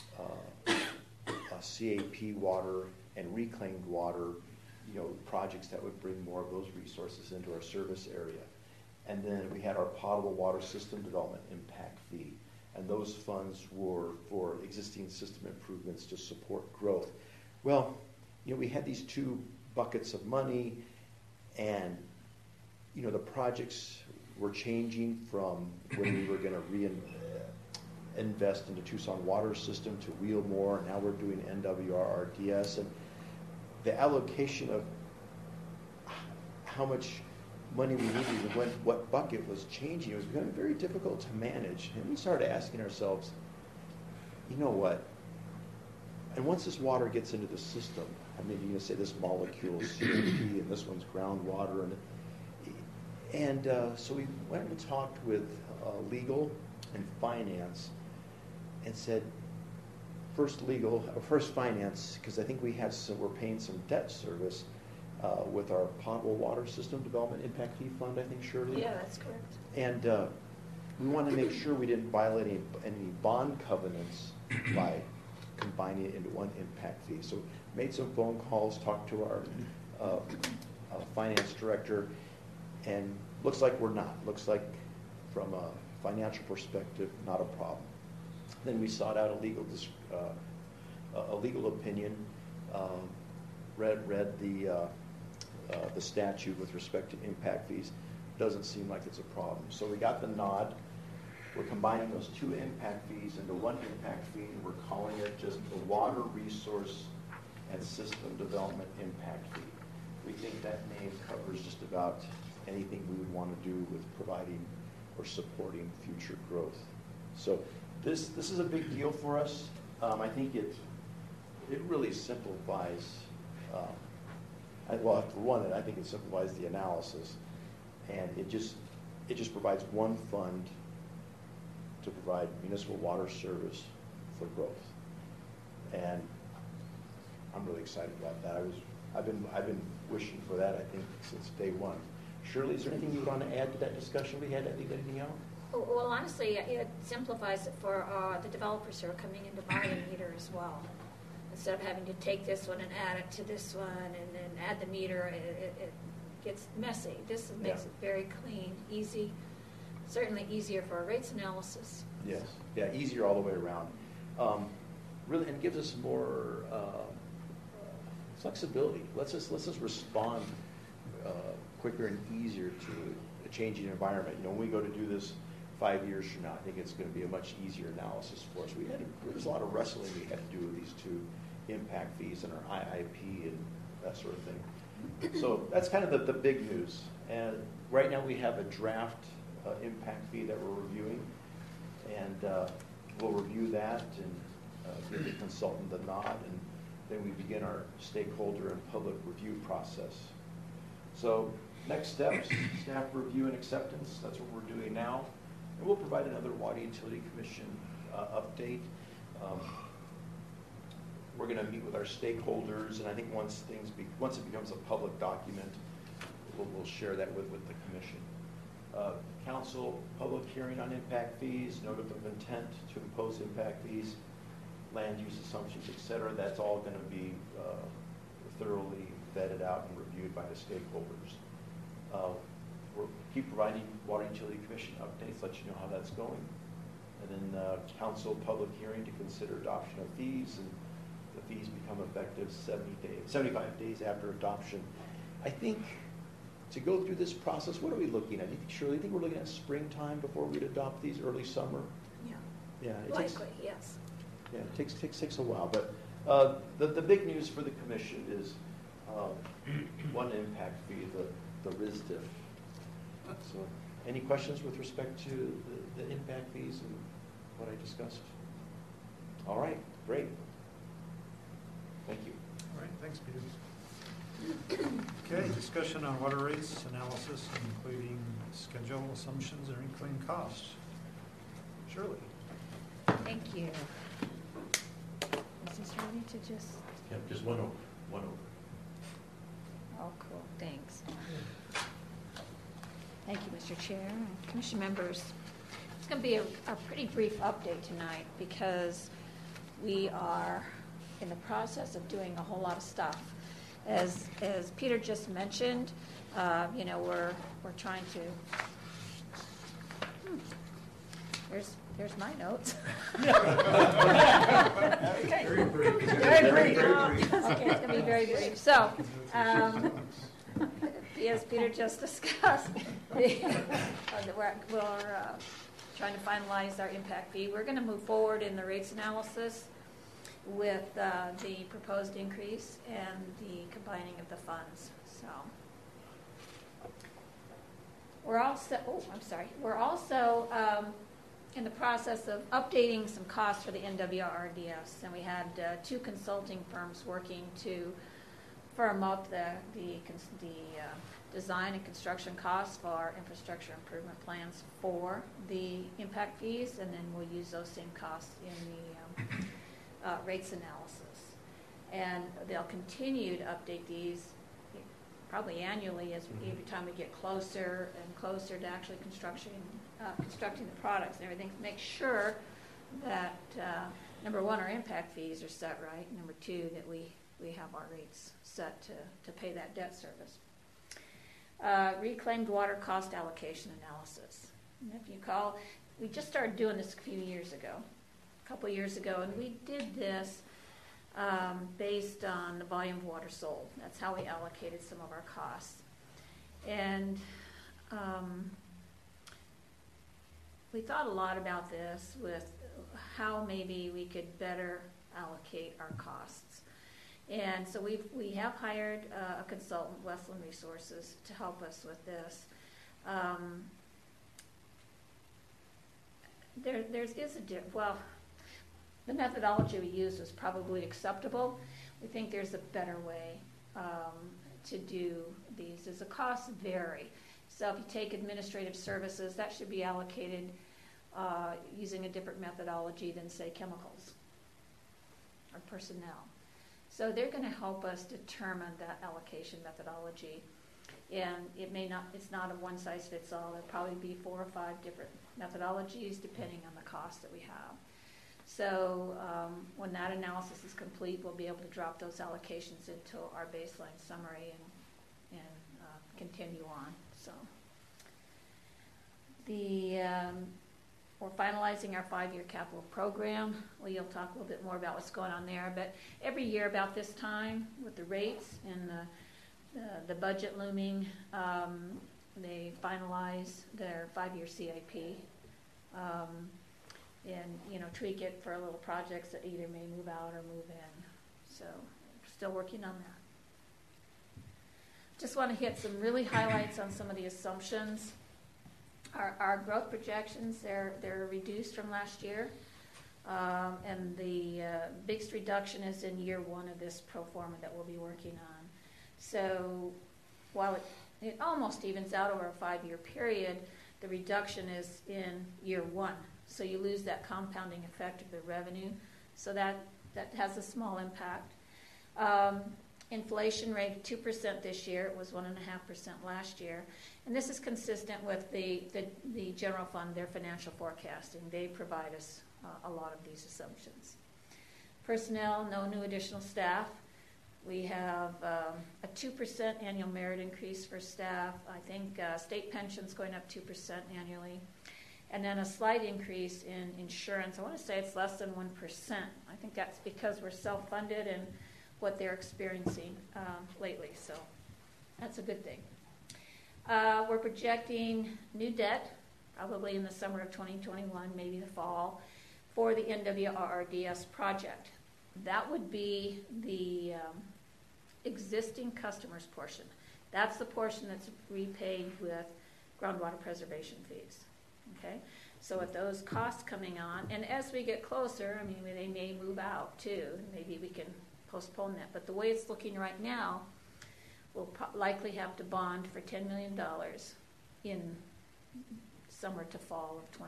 CAP water and reclaimed water, projects that would bring more of those resources into our service area. And then we had our Potable Water System Development Impact Fee. And those funds were for existing system improvements to support growth. Well, we had these 2 buckets of money, and the projects were changing from when we were going to invest into Tucson Water System to wheel more. Now we're doing NWRRDS, and the allocation of how much money we needed and what bucket was changing. It was becoming very difficult to manage, and we started asking ourselves, you know what? And once this water gets into the system, you're going to say this molecule is CAP and this one's groundwater, and so we went and talked with legal and finance, and said, first finance, because I think we're paying some debt service with our Potable Water System Development Impact Fee Fund, I think, Shirley? Yeah, that's correct. And we wanted to make sure we didn't violate any bond covenants by combining it into 1 impact fee. So made some phone calls, talked to our finance director, and looks like we're not. Looks like from a financial perspective, not a problem. Then we sought out a legal opinion, read the statute with respect to impact fees. Doesn't seem like it's a problem. So we got the nod. We're combining those 2 impact fees into 1 impact fee, and we're calling it just the Water Resource and System Development Impact Fee. We think that name covers just about anything we would want to do with providing or supporting future growth. So this is a big deal for us. I think it really simplifies. For one, I think it simplifies the analysis, and it just provides 1 fund to provide municipal water service for growth. And I'm really excited about that. I've been wishing for that, I think, since day 1. Shirley, is there anything you want to add to that discussion we had? Anything else? Well, honestly, it simplifies it for the developers who are coming in to buy a meter as well. Instead of having to take this one and add it to this one and then add the meter, it gets messy. This makes it very clean, easy, certainly easier for a rates analysis. Yes, yeah, easier all the way around. Really, and gives us more flexibility. Lets us respond quicker and easier to a changing environment. When we go to do this 5 years from now, I think it's going to be a much easier analysis for us. There was a lot of wrestling we had to do with these 2 impact fees and our IIP and that sort of thing. So that's kind of the big news. And right now we have a draft impact fee that we're reviewing, and we'll review that and give the consultant the nod, and then we begin our stakeholder and public review process. So next steps, staff review and acceptance. That's what we're doing now. And we'll provide another Water Utility Commission update. We're going to meet with our stakeholders, and I think once it becomes a public document, we'll share that with the commission. Council public hearing on impact fees, notice of intent to impose impact fees, land use assumptions, et cetera. That's all going to be thoroughly vetted out and reviewed by the stakeholders. We'll keep providing Water Utility Commission updates, let you know how that's going. And then council public hearing to consider adoption of fees, and the fees become effective 75 days after adoption. I think to go through this process, what are we looking at? Shirley, you think we're looking at springtime before we'd adopt these, early summer? Yeah. Yeah. Likely, yes. Yeah, it takes a while, but the big news for the commission is 1 impact fee, the RISDIF. So, any questions with respect to the impact fees and what I discussed? All right, great. Thank you. All right, thanks, Peter. Okay, discussion on water rates analysis, including schedule assumptions and including costs. Shirley? Thank you. Is this ready to just, Yep, just one over. oh, cool, thanks. Thank you, Mr. Chair and Commission members. It's going to be a pretty brief update tonight because we are in the process of doing a whole lot of stuff. As Peter just mentioned, we're trying to. There's my notes. Okay. Very brief. Very brief. Okay, it's going to be very brief. So, as Peter just discussed, we're trying to finalize our impact fee. We're going to move forward in the rates analysis with the proposed increase and the combining of the funds. So we're also, we're also in the process of updating some costs for the NWRDS, and we had two consulting firms working to firm up the design and construction costs for our infrastructure improvement plans for the impact fees, and then we'll use those same costs in the rates analysis. And they'll continue to update these probably annually as every time we get closer and closer to actually constructing the products and everything, to make sure that number one, our impact fees are set right. Number two, that we have our rates set to pay that debt service. Reclaimed water cost allocation analysis. And if you recall, we just started doing this a couple years ago, and we did this based on the volume of water sold. That's how we allocated some of our costs. And we thought a lot about this with how maybe we could better allocate our costs. And so we have hired a consultant, Westland Resources, to help us with this. The methodology we used was probably acceptable. We think there's a better way to do these, as the costs vary. So if you take administrative services, that should be allocated using a different methodology than, say, chemicals or personnel. So they're going to help us determine that allocation methodology. And it's not a one-size-fits-all. There'll probably be 4 or 5 different methodologies depending on the cost that we have. So when that analysis is complete, we'll be able to drop those allocations into our baseline summary and continue on. So we're finalizing our 5-year capital program. We'll talk a little bit more about what's going on there. But every year about this time, with the rates and the budget looming, they finalize their 5-year CIP. And tweak it for little projects that either may move out or move in. So still working on that. Just want to hit some really highlights on some of the assumptions. Our growth projections, they're reduced from last year. And the biggest reduction is in year 1 of this pro forma that we'll be working on. So while it almost evens out over a 5-year period, the reduction is in year 1. So you lose that compounding effect of the revenue. So that has a small impact. Inflation rate 2% this year. It was 1.5% last year. And this is consistent with the general fund, their financial forecasting. They provide us a lot of these assumptions. Personnel, no new additional staff. We have a 2% annual merit increase for staff. I think state pension's going up 2% annually. And then a slight increase in insurance. I want to say it's less than 1%. I think that's because we're self-funded and what they're experiencing lately. So that's a good thing. We're projecting new debt, probably in the summer of 2021, maybe the fall, for the NWRDS project. That would be the existing customers portion. That's the portion that's repaid with groundwater preservation fees. Okay, so with those costs coming on, and as we get closer, they may move out too. Maybe we can postpone that. But the way it's looking right now, We'll likely have to bond for $10 million in summer to fall of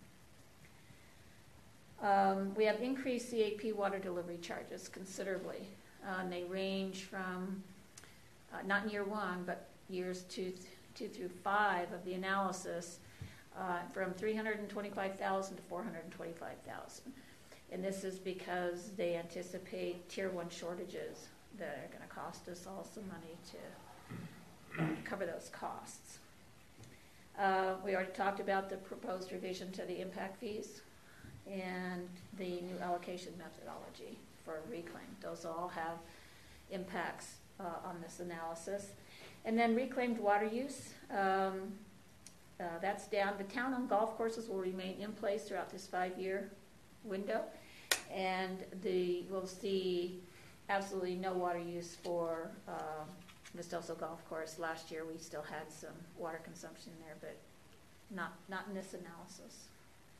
'21. We have increased CAP water delivery charges considerably. And they range from, not in year one, but years two through 5 of the analysis, from $325,000 to $425,000. And this is because they anticipate tier 1 shortages that are going to cost us all some money to cover those costs. We already talked about the proposed revision to the impact fees and the new allocation methodology for reclaim. Those all have impacts on this analysis. And then reclaimed water use, that's down. The town-owned golf courses will remain in place throughout this 5-year window, and we'll see absolutely no water use for the Stelso Golf Course. Last year we still had some water consumption there, but not in this analysis.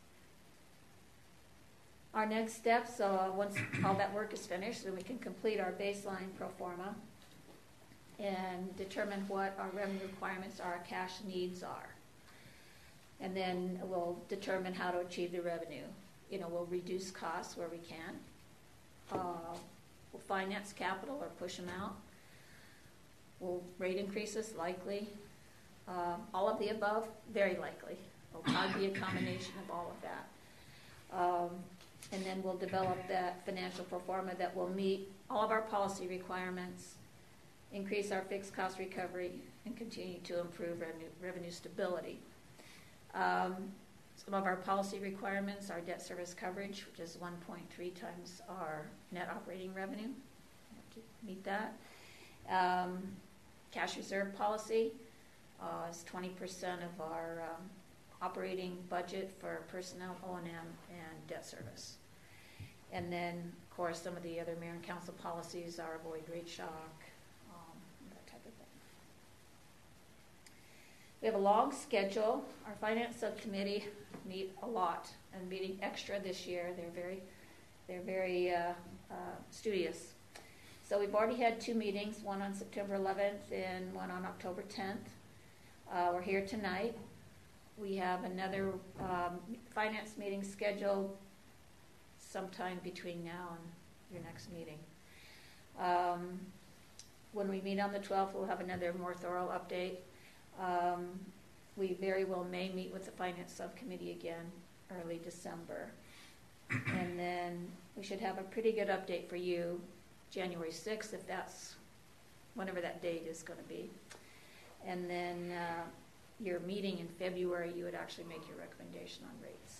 Our next steps, once all that work is finished, then we can complete our baseline pro forma and determine what our revenue requirements, our cash needs are. And then we'll determine how to achieve the revenue. We'll reduce costs where we can. We'll finance capital or push them out. We'll rate increases, likely. All of the above, very likely. It'll probably be a combination of all of that. And then we'll develop that financial pro forma that will meet all of our policy requirements, increase our fixed cost recovery, and continue to improve revenue stability. Some of our policy requirements are debt service coverage, which is 1.3 times our net operating revenue. We have to meet that. Cash reserve policy is 20% of our operating budget for personnel, O&M, and debt service. And then, of course, some of the other mayor and council policies are avoid rate shock, that type of thing. We have a long schedule. Our finance subcommittee meet a lot and meeting extra this year. They're very studious. So we've already had 2 meetings, one on September 11th and one on October 10th. We're here tonight. We have another finance meeting scheduled sometime between now and your next meeting. When we meet on the 12th, we'll have another more thorough update. We very well may meet with the finance subcommittee again early December. And then we should have a pretty good update for you January 6th, if that's whenever that date is going to be. And then your meeting in February, you would actually make your recommendation on rates.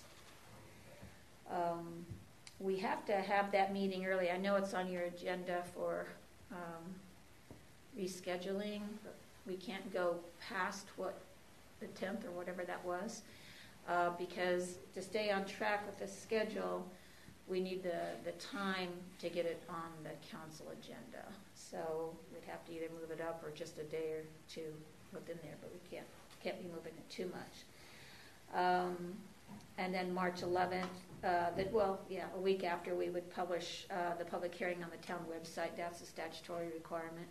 We have to have that meeting early. I know it's on your agenda for rescheduling, but we can't go past the 10th or whatever that was, because to stay on track with the schedule, we need the time to get it on the council agenda. So we'd have to either move it up or just a day or two within there, but we can't be moving it too much. And then March 11th, a week after, we would publish the public hearing on the town website. That's a statutory requirement.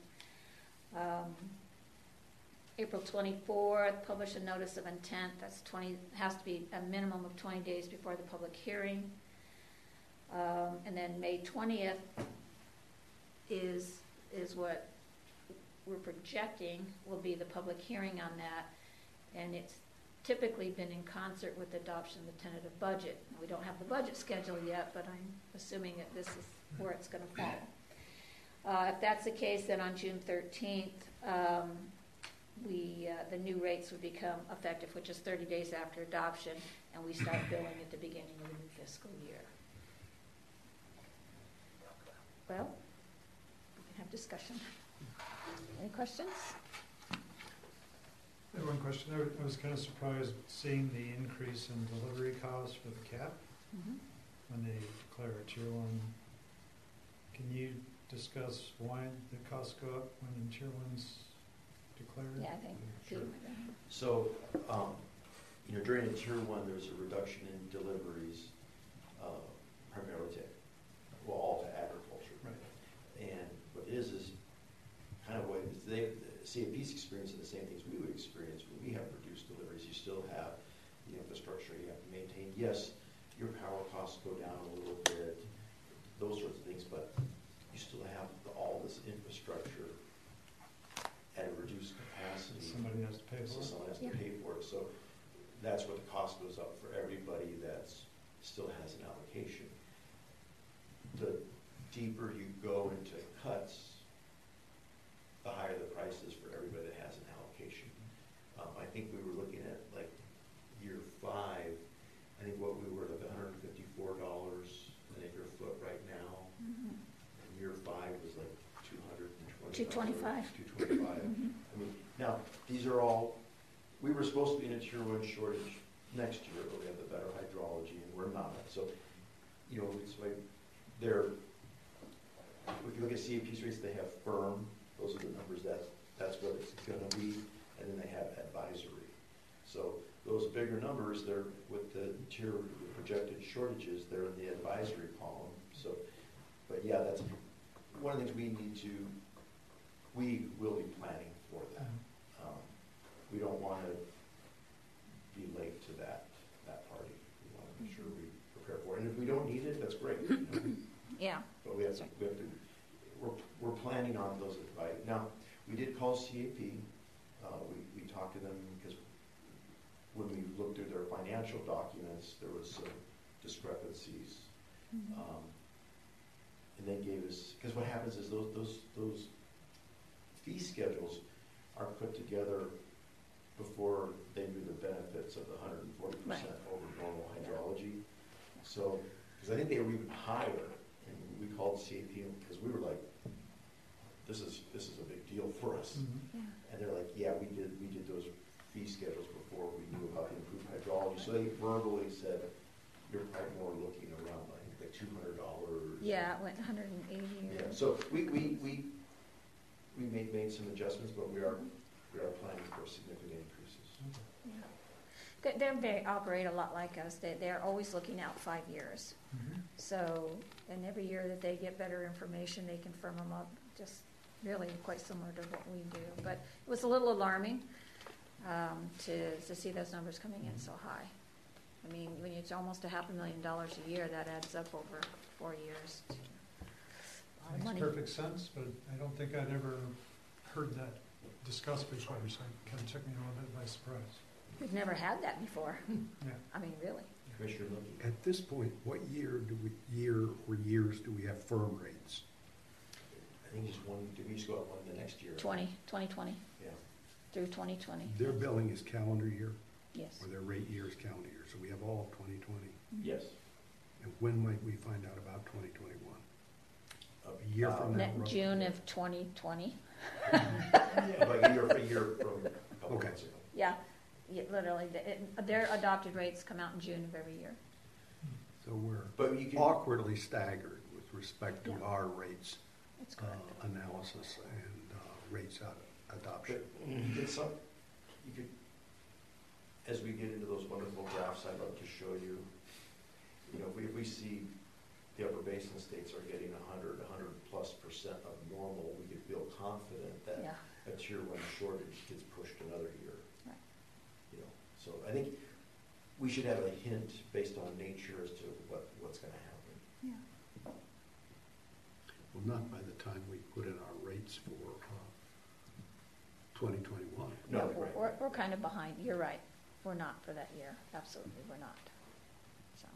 April 24th, publish a notice of intent. Has to be a minimum of 20 days before the public hearing. And then May 20th is what we're projecting will be the public hearing on that. And it's typically been in concert with the adoption of the tentative budget. We don't have the budget schedule yet, but I'm assuming that this is where it's going to fall. If that's the case, then on June 13th, the new rates would become effective, which is 30 days after adoption, and we start billing at the beginning of the new fiscal year. Well, we can have discussion. Any questions? I have one question. I was kind of surprised seeing the increase in delivery costs for the CAP when they declare a tier 1. Can you discuss why the costs go up when tier 1's declared? Yeah, I think. Sure. So, during tier 1, there's a reduction in deliveries, primarily all to agriculture. Right. And what it is kind of what they 225. 225. I mean, now, these are all, we were supposed to be in a tier 1 shortage next year, but we have the better hydrology, and we're not. So, you know, it's like they're, if you look at CAP's rates, they have firm, those are the numbers, that's what it's gonna be, and then they have advisory. So those bigger numbers, they're with the projected shortages, they're in the advisory column. So, but yeah, that's one of the things we will be planning for that. We don't want to be late to that party. We want to make sure we prepare for it. And if we don't need it, that's great. You know? Yeah. But we have to, we're planning on those advice. Now, we did call CAP. We talked to them because when we looked through their financial documents, there was some discrepancies. And they gave us, because what happens is those fee schedules are put together before they knew the benefits of the 140% over normal hydrology. So, because I think they were even higher, and we called CAP because we were like, this is a big deal for us. Yeah. And they're like, yeah, we did those fee schedules before we knew about the improved hydrology. So they verbally said, you're probably more looking around like $200. Yeah, it went 180. Yeah. So we made some adjustments, but we are planning for significant increases. They operate a lot like us. They're always looking out 5 years. So, and every year that they get better information, they can firm them up, just really quite similar to what we do. But it was a little alarming to see those numbers coming in so high. I mean, when it's almost $500,000 a year, that adds up over 4 years. A lot of Makes money. perfect sense, but I don't think I'd ever heard that discussed before, so it kind of took me a little bit by surprise. We've never had that before. Yeah. I mean, really. Commissioner Lindsay. At this point, what year or years do we have firm rates? I think just one, we just go up one the next year. 2020 Yeah. through 2020. Their billing is calendar year, Yes. or their rate year is calendar year, so we have all of 2020. Yes. And when might we find out about 2021? A year from now? roughly? June of 2020. Like a year from a couple Okay. months ago. Yeah, literally. Their adopted rates come out in June of every year. So we're But you can, awkwardly staggered with respect to Yeah. our rates That's correct. analysis and rates adoption. but it's some, you could, as we get into those wonderful graphs I'd love to show you, you know, if we see the upper basin states are getting 100+% of normal, we could feel confident that Yeah. a tier 1 shortage gets pushed another year. Right. You know, so I think we should have a hint based on nature as to what's going to happen. Yeah. Well, not by the time we put in our rates for 2021. No, Yeah, right. we're kind of behind. You're right. We're not for that year. Absolutely, we're not. So.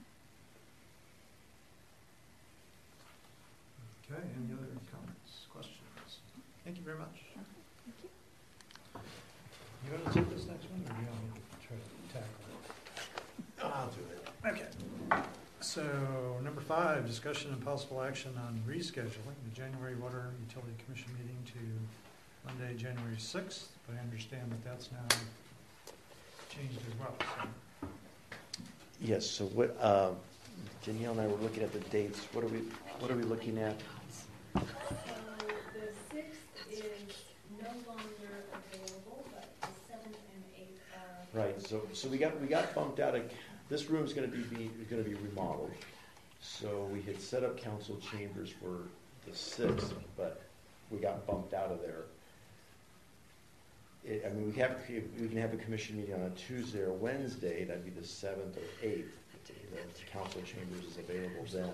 Okay, any other comments, questions? Thank you very much. Thank you. You want to take this next one, or do you want me to try to tackle it? I'll do it. Okay. So, number 5, discussion and possible action on rescheduling the January Water Utility Commission meeting to Monday, January 6th. But I understand that that's now changed as well. So. Yes, so what, Danielle and I were looking at the dates. What are we looking at? So the 6th is no longer available, but the 7th and 8th are. Right, so we got bumped out of, this room's gonna be remodeled. So we had set up council chambers for the 6th, but we got bumped out of there. I mean, we can have a commission meeting on a Tuesday or Wednesday, that'd be the 7th or 8th. The council chambers is available then.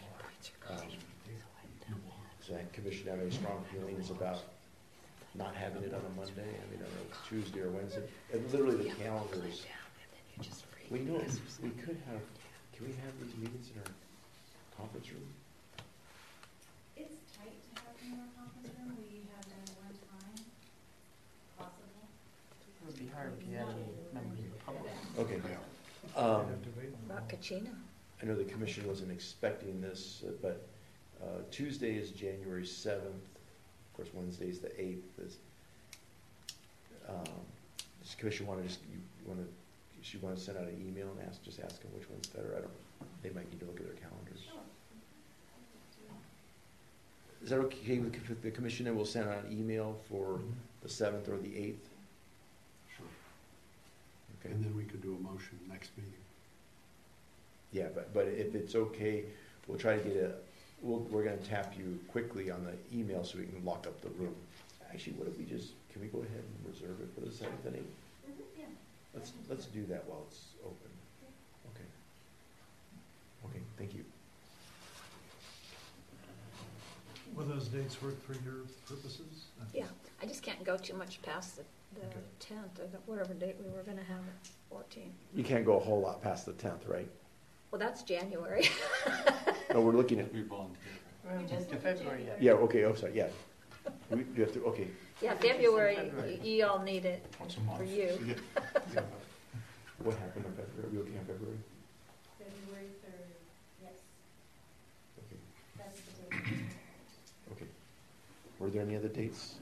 Does that commission have any strong feelings about not having it on a Monday? I mean, on a Tuesday or Wednesday? And literally the calendars. We know, we could have, can we have these meetings in our conference room? It's tight to have in our conference room. We have them one time, possible. It would be hard if you had any members of the public. Okay. I'd have to wait on About that. Kachina. I know the commission wasn't expecting this, but Tuesday is January 7th, Of course, Wednesday's the 8th. Does the commission want to she want to send out an email and ask them which one's better? I don't, they might need to look at their calendars. Is that okay with the commission? And we'll send out an email for the 7th or the 8th? Sure. Okay. And then we could do a motion next meeting. Yeah, but if it's okay, we'll try to get we're going to tap you quickly on the email so we can lock up the room. Actually, what if we can we go ahead and reserve it for the 7th and 8th? Yeah. Let's do that while it's open. Okay. Okay, thank you. Will those dates work for your purposes? Yeah, I just can't go too much past the Okay. 10th or whatever date we were going to have at 14. You can't go a whole lot past the 10th, right? Well, that's January. No, we're looking at, We haven't moved to February yet. yeah, okay, oh, sorry, yeah. You have to, okay. Yeah, February, February. you all need it Once a month. for you. What happened in February? Are we looking at February? February 3rd, yes, Okay, that's the date. okay. Were there any other dates?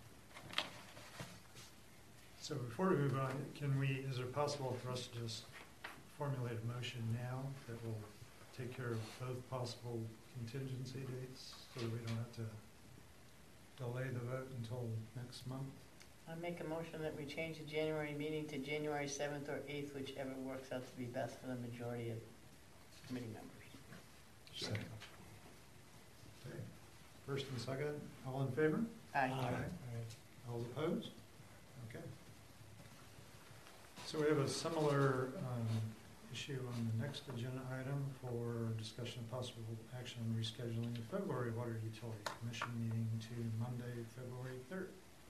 So before we move on, is it possible for us to just formulate a motion now that will take care of both possible contingency dates so that we don't have to delay the vote until next month? I make a motion that we change the January meeting to January 7th or 8th, whichever works out to be best for the majority of committee members. Second. Okay. First and second, all in favor? Aye. All opposed? Okay. So we have a similar issue on the next agenda item for discussion of possible action on rescheduling the February Water Utility Commission meeting to Monday, February 3rd.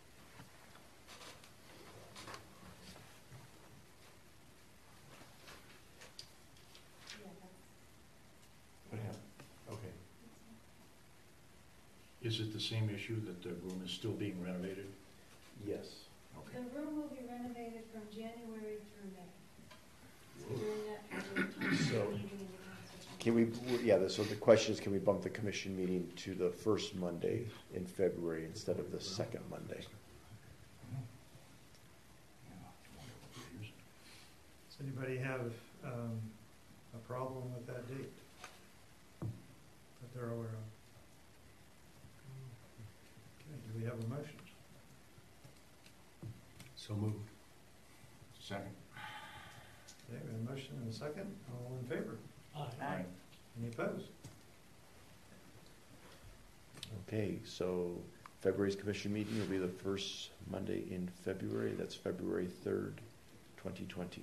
Yeah, that's, What happened? Okay. Is it the same issue that the room is still being renovated? Yes. Okay. the room will be renovated from January through May. So during that period of time, So, we're meeting in the council. Can we, yeah, so the question is, can we bump the commission meeting to the first Monday in February instead of the second Monday? Does anybody have a problem with that date that they're aware of? Okay, do we have a motion? So moved. Second. Okay, we have a motion and a second. All in favor? Aye. Any opposed? Okay, so February's commission meeting will be the first Monday in February. That's February 3rd, 2020.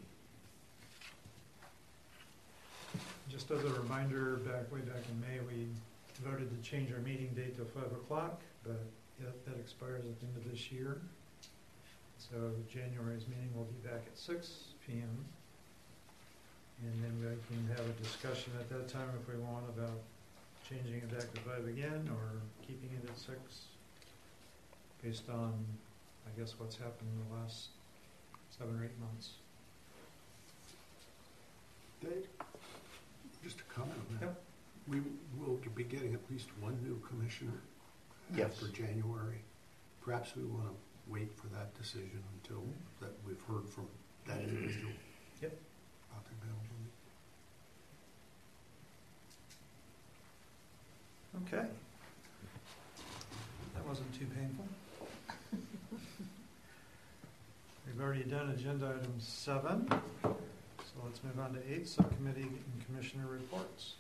Just as a reminder, way back in May, we voted to change our meeting date to 5 o'clock, but that expires at the end of this year. So January's meeting will be back at 6 p.m. And then we can have a discussion at that time if we want about changing it back to 5 again or keeping it at 6 based on, I guess, what's happened in the last 7 or 8 months. Dave, just a comment on that. Yep. We will be getting at least one new commissioner Yes. after January. Perhaps we want to wait for that decision until that we've heard from that individual. Yep. About the availability. Okay. That wasn't too painful. We've already done agenda item 7, so let's move on to 8, subcommittee and commissioner reports.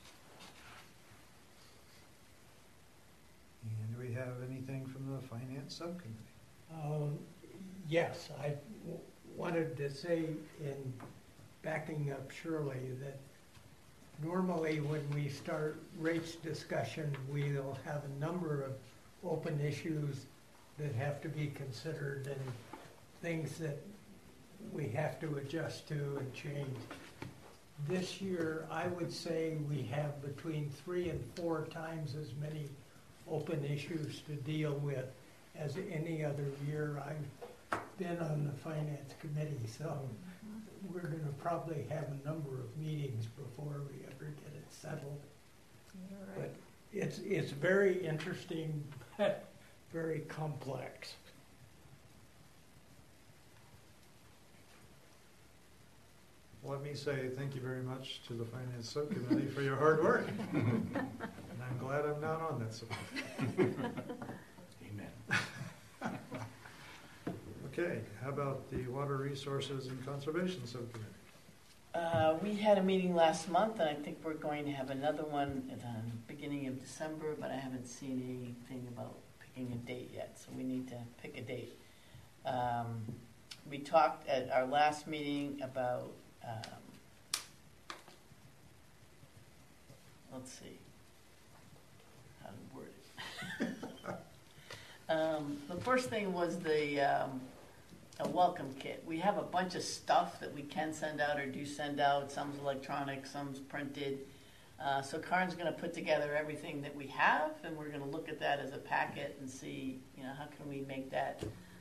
And do we have anything from the finance subcommittee? Yes, I wanted to say, in backing up Shirley, that normally when we start rates discussion, we'll have a number of open issues that have to be considered and things that we have to adjust to and change. This year, I would say we have between 3 and 4 times as many open issues to deal with as any other year I've been on the finance committee, so we're gonna probably have a number of meetings before we ever get it settled. You're But right. it's very interesting, but very complex. Let me say thank you very much to the Finance Subcommittee for your hard work. And I'm glad I'm not on that subcommittee. Amen. Okay, how about the Water Resources and Conservation Subcommittee? We had a meeting last month, and I think we're going to have another one at the beginning of December, but I haven't seen anything about picking a date yet, so we need to pick a date. We talked at our last meeting about, let's see, how to word it. The first thing was a welcome kit. We have a bunch of stuff that we can send out or do send out. Some's electronic, some's printed. So Karen's going to put together everything that we have, and we're going to look at that as a packet and see, how can we make that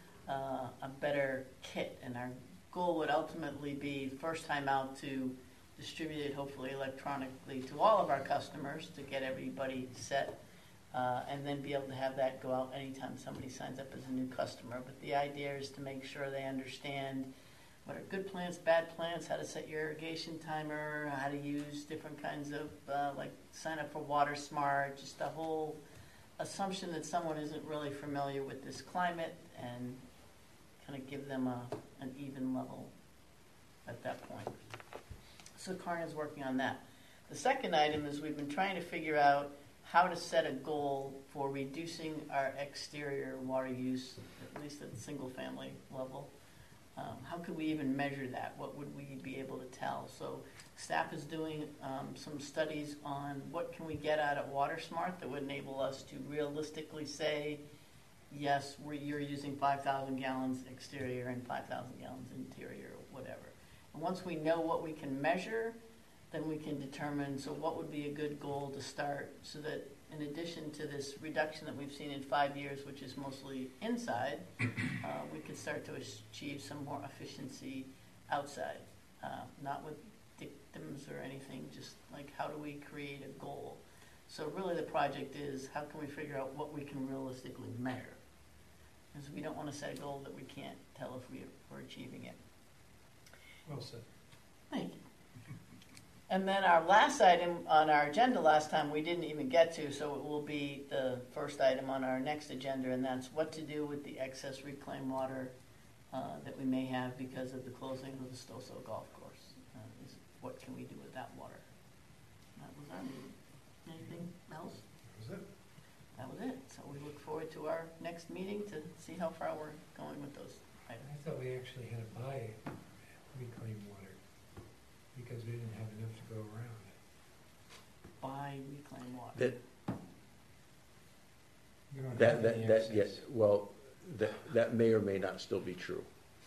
a better kit. And our goal would ultimately be first time out to distribute it, hopefully electronically, to all of our customers to get everybody set. And then be able to have that go out anytime somebody signs up as a new customer. But the idea is to make sure they understand what are good plants, bad plants, how to set your irrigation timer, how to use different kinds of, like sign up for Water Smart, just a whole assumption that someone isn't really familiar with this climate, and kind of give them an even level at that point. So Karen is working on that. The second item is we've been trying to figure out how to set a goal for reducing our exterior water use, at least at the single family level. How could we even measure that? What would we be able to tell? So staff is doing some studies on what can we get out of Water Smart that would enable us to realistically say, yes, you're using 5,000 gallons exterior and 5,000 gallons interior, or whatever. And once we know what we can measure, then we can determine, so what would be a good goal to start, so that in addition to this reduction that we've seen in 5 years, which is mostly inside, we could start to achieve some more efficiency outside. Not with dictums or anything, just like how do we create a goal. So really the project is how can we figure out what we can realistically measure. Because we don't want to set a goal that we can't tell if we're achieving it. Well said. Thank you. And then our last item on our agenda last time we didn't even get to, so it will be the first item on our next agenda, and that's what to do with the excess reclaimed water that we may have because of the closing of the Stoso Golf Course. What can we do with that water? That was our meeting. Anything else? That was it. That was it. So we look forward to our next meeting to see how far we're going with those items. I thought we actually had to buy reclaimed water because we didn't have enough to go around. Buy reclaimed water. We don't have any Yes, excess. well, that may or may not still be true.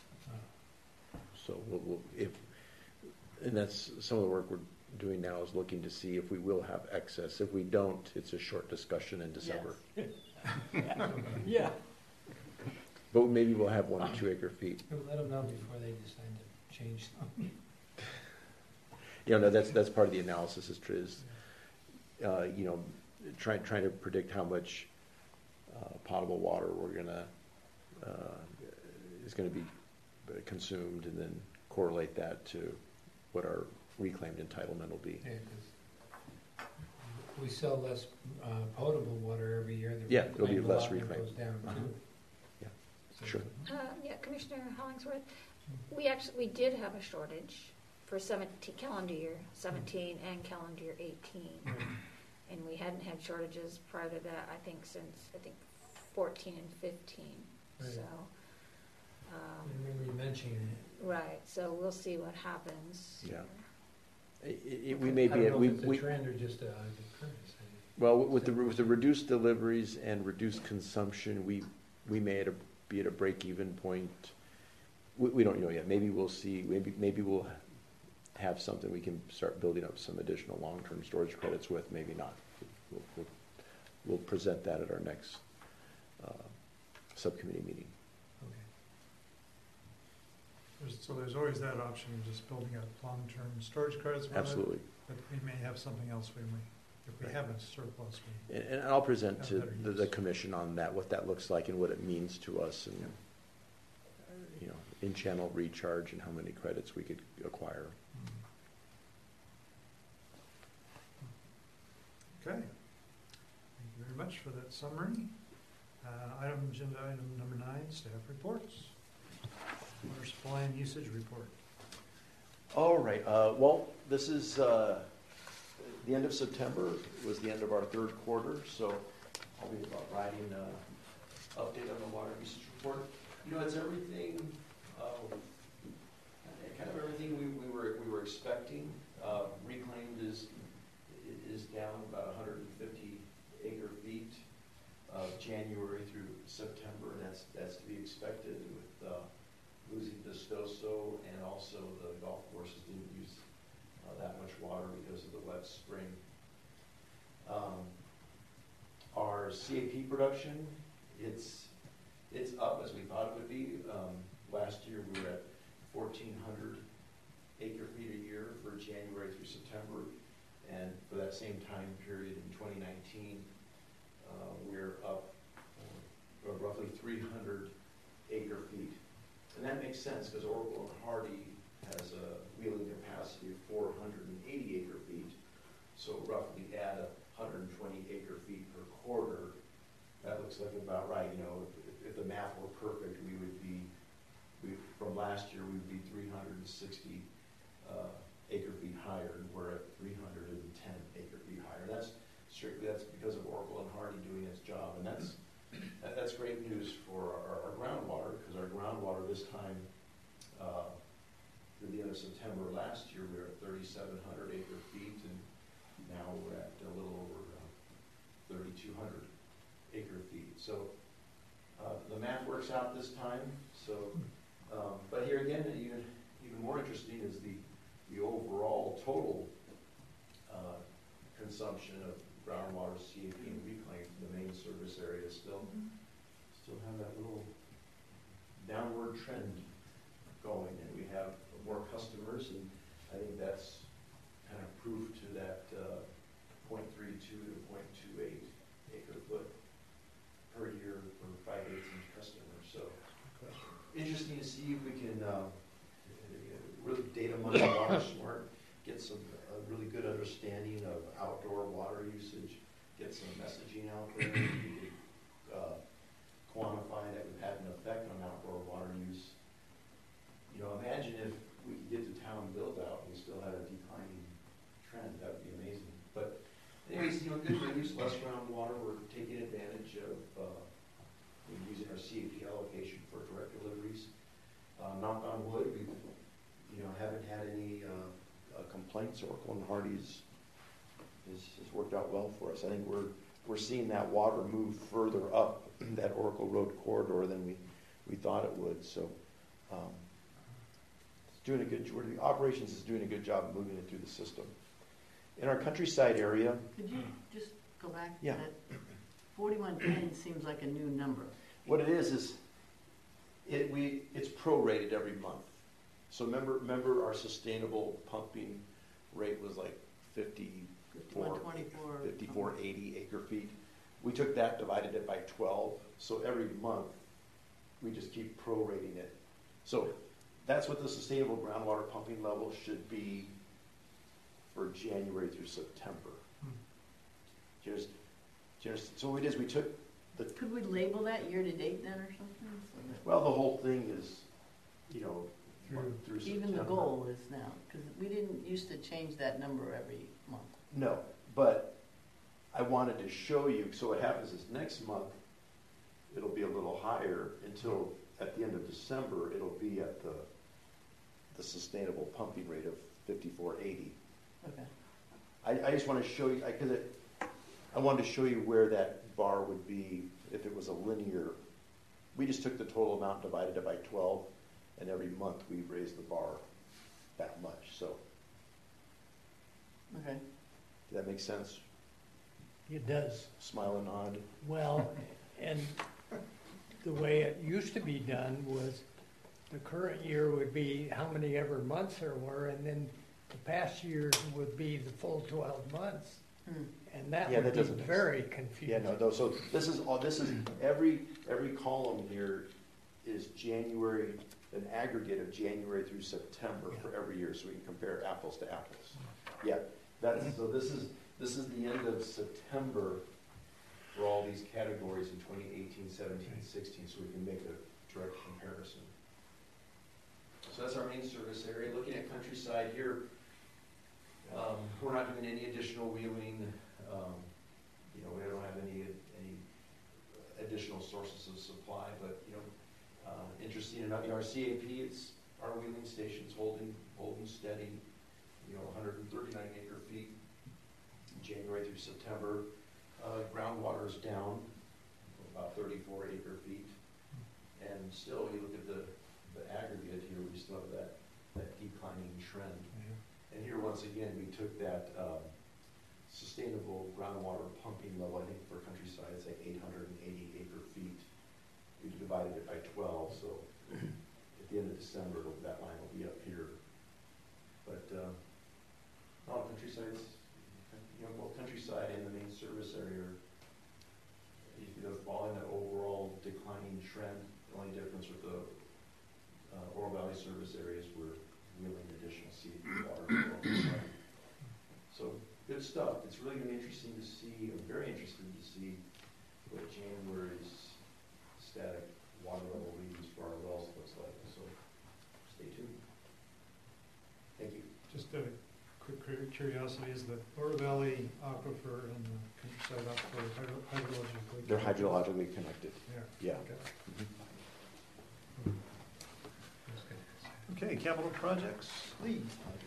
So and that's some of the work we're doing now is looking to see if we will have excess. If we don't, it's a short discussion in December. Yes. Yeah. But maybe we'll have 1 to 2 acre feet. We'll let them know before they decide to change them. No, that's part of the analysis is trying to predict how much potable water is gonna be consumed, and then correlate that to what our reclaimed entitlement will be. Yeah, 'cause we sell less potable water every year. The Yeah, it'll be reclaimed less water reclaimed. goes down Uh-huh. too. Yeah, So- sure. Yeah, Commissioner Hollingsworth, we did have a shortage for calendar year 17 and calendar year 18. And we hadn't had shortages prior to that, I think, since 14 and 15. Right. So, I remember you mentioning it. right, so we'll see what happens. Yeah. We may I be, don't know if it's a trend or just a occurrence. well, with the reduced deliveries and reduced consumption, we may be at a break-even point. We don't know yet. Maybe we'll see, maybe we'll have something we can start building up some additional long-term storage credits with, maybe not. We'll present that at our next subcommittee meeting. Okay. So there's always that option of just building up long-term storage credits. with it, Absolutely. But we may have something else we may If we have a surplus, we And I'll present Have to better the use. commission on that, what that looks like and what it means to us, and, you know, in-channel recharge and how many credits we could acquire. Okay. Thank you very much for that summary. Agenda item number 9, staff reports. Water supply and usage report. All right, well, this is, the end of September was the end of our third quarter, so I'll be about writing an update on the water usage report. You know, it's everything, kind of everything we were expecting. Reclaimed is down about 150 acre feet of January through September, and that's to be expected with losing Vistoso, and also the golf courses didn't use that much water because of the wet spring. Our CAP production, it's up as we thought it would be. Last year we were at 1,400 acre feet a year for January through September, and for that same time period in 2019, we're up roughly 300 acre feet. And that makes sense because Oracle and Hardy has a wheeling capacity of 480 acre feet. So roughly add 120 acre feet per quarter. That looks like about right. You know, if the math were perfect, from last year, we would be 360 acre feet higher, and we're at 310 acre feet higher. That's because of Oracle and Hardy doing its job, and that's great news for our groundwater, because our groundwater this time, through the end of September last year, we were at 3,700 acre feet, and now we're at a little over 3,200 acre feet. So the math works out this time. So, but here again, even more interesting is the overall total consumption of groundwater, CAP, and reclaim from the main service area still have that little downward trend going, and we have more customers, and I think that's kind of proof to that 0.32 to 0.28 acre foot per year for 5/8 inch customers. So interesting to see if we can really data mine water smart, get some really good understanding of outdoor water usage, get some messaging out there. We could quantify that we've had an effect on outdoor water use. You know, imagine if we could get the town build out and we still had a declining trend. That would be amazing. But anyways, you know, good news, less groundwater. We're taking advantage of using our CAP allocation for direct deliveries. Knock on wood, we haven't had any complaints. Oracle and Hardy's has worked out well for us. I think we're seeing that water move further up that Oracle Road corridor than we thought it would. So it's doing a good job. The operations is doing a good job of moving it through the system. In our countryside area. Could you just go back to Yeah. that? 4110 seems like a new number. What it is it's prorated every month. So remember our sustainable pumping rate was like 5480 acre feet. We took that, divided it by 12. So every month we just keep prorating it. So that's what the sustainable groundwater pumping level should be for January through September. So what it is, we took the. Could we label that year to date then or something? So that Well, the whole thing is, through even the September. goal is now, because we didn't used to change that number every month. No, but I wanted to show you, so what happens is next month, it'll be a little higher until at the end of December, it'll be at the sustainable pumping rate of 5480. Okay. I just want to show you, because I wanted to show you where that bar would be if it was a linear. We just took the total amount, divided it by 12, and every month we raised the bar that much. So, Okay. does that make sense? It does. Smile and nod. Well, and the way it used to be done was the current year would be how many ever months there were, and then the past years would be the full 12 months. And that Yeah, would that be doesn't make very Yeah, confusing. no, though, so this is every column here is January, an aggregate of January through September for every year, so we can compare apples to apples. Yeah, so this is the end of September for all these categories in 2018, 17, 16, so we can make a direct comparison. So that's our main service area. Looking at Countryside here, we're not doing any additional wheeling. We don't have any additional sources of supply, but interesting enough, our CAP, it's our wheeling station's holding steady. 139 acre feet, January through September. Groundwater is down about 34 acre feet, and still, you look at the aggregate here, we still have that declining trend. And here, once again, we took that sustainable groundwater pumping level. I think for Countryside, it's like 880 acre feet. We divided it by 12, so at the end of December, that line will be up here. But Countryside's, both Countryside and the main service area are following that overall declining trend. The only difference with the Oro Valley service areas, we're wheeling additional CAP water. So good stuff. It's really going to be interesting to see. I'm very interested to see what January's static water level readings for our wells looks like. So stay tuned. Thank you. Just a quick curiosity, is the Oro Valley aquifer and the Countryside aquifer hydrologically? They're hydrologically connected. Yeah. Yeah. Okay, capital projects. Lee.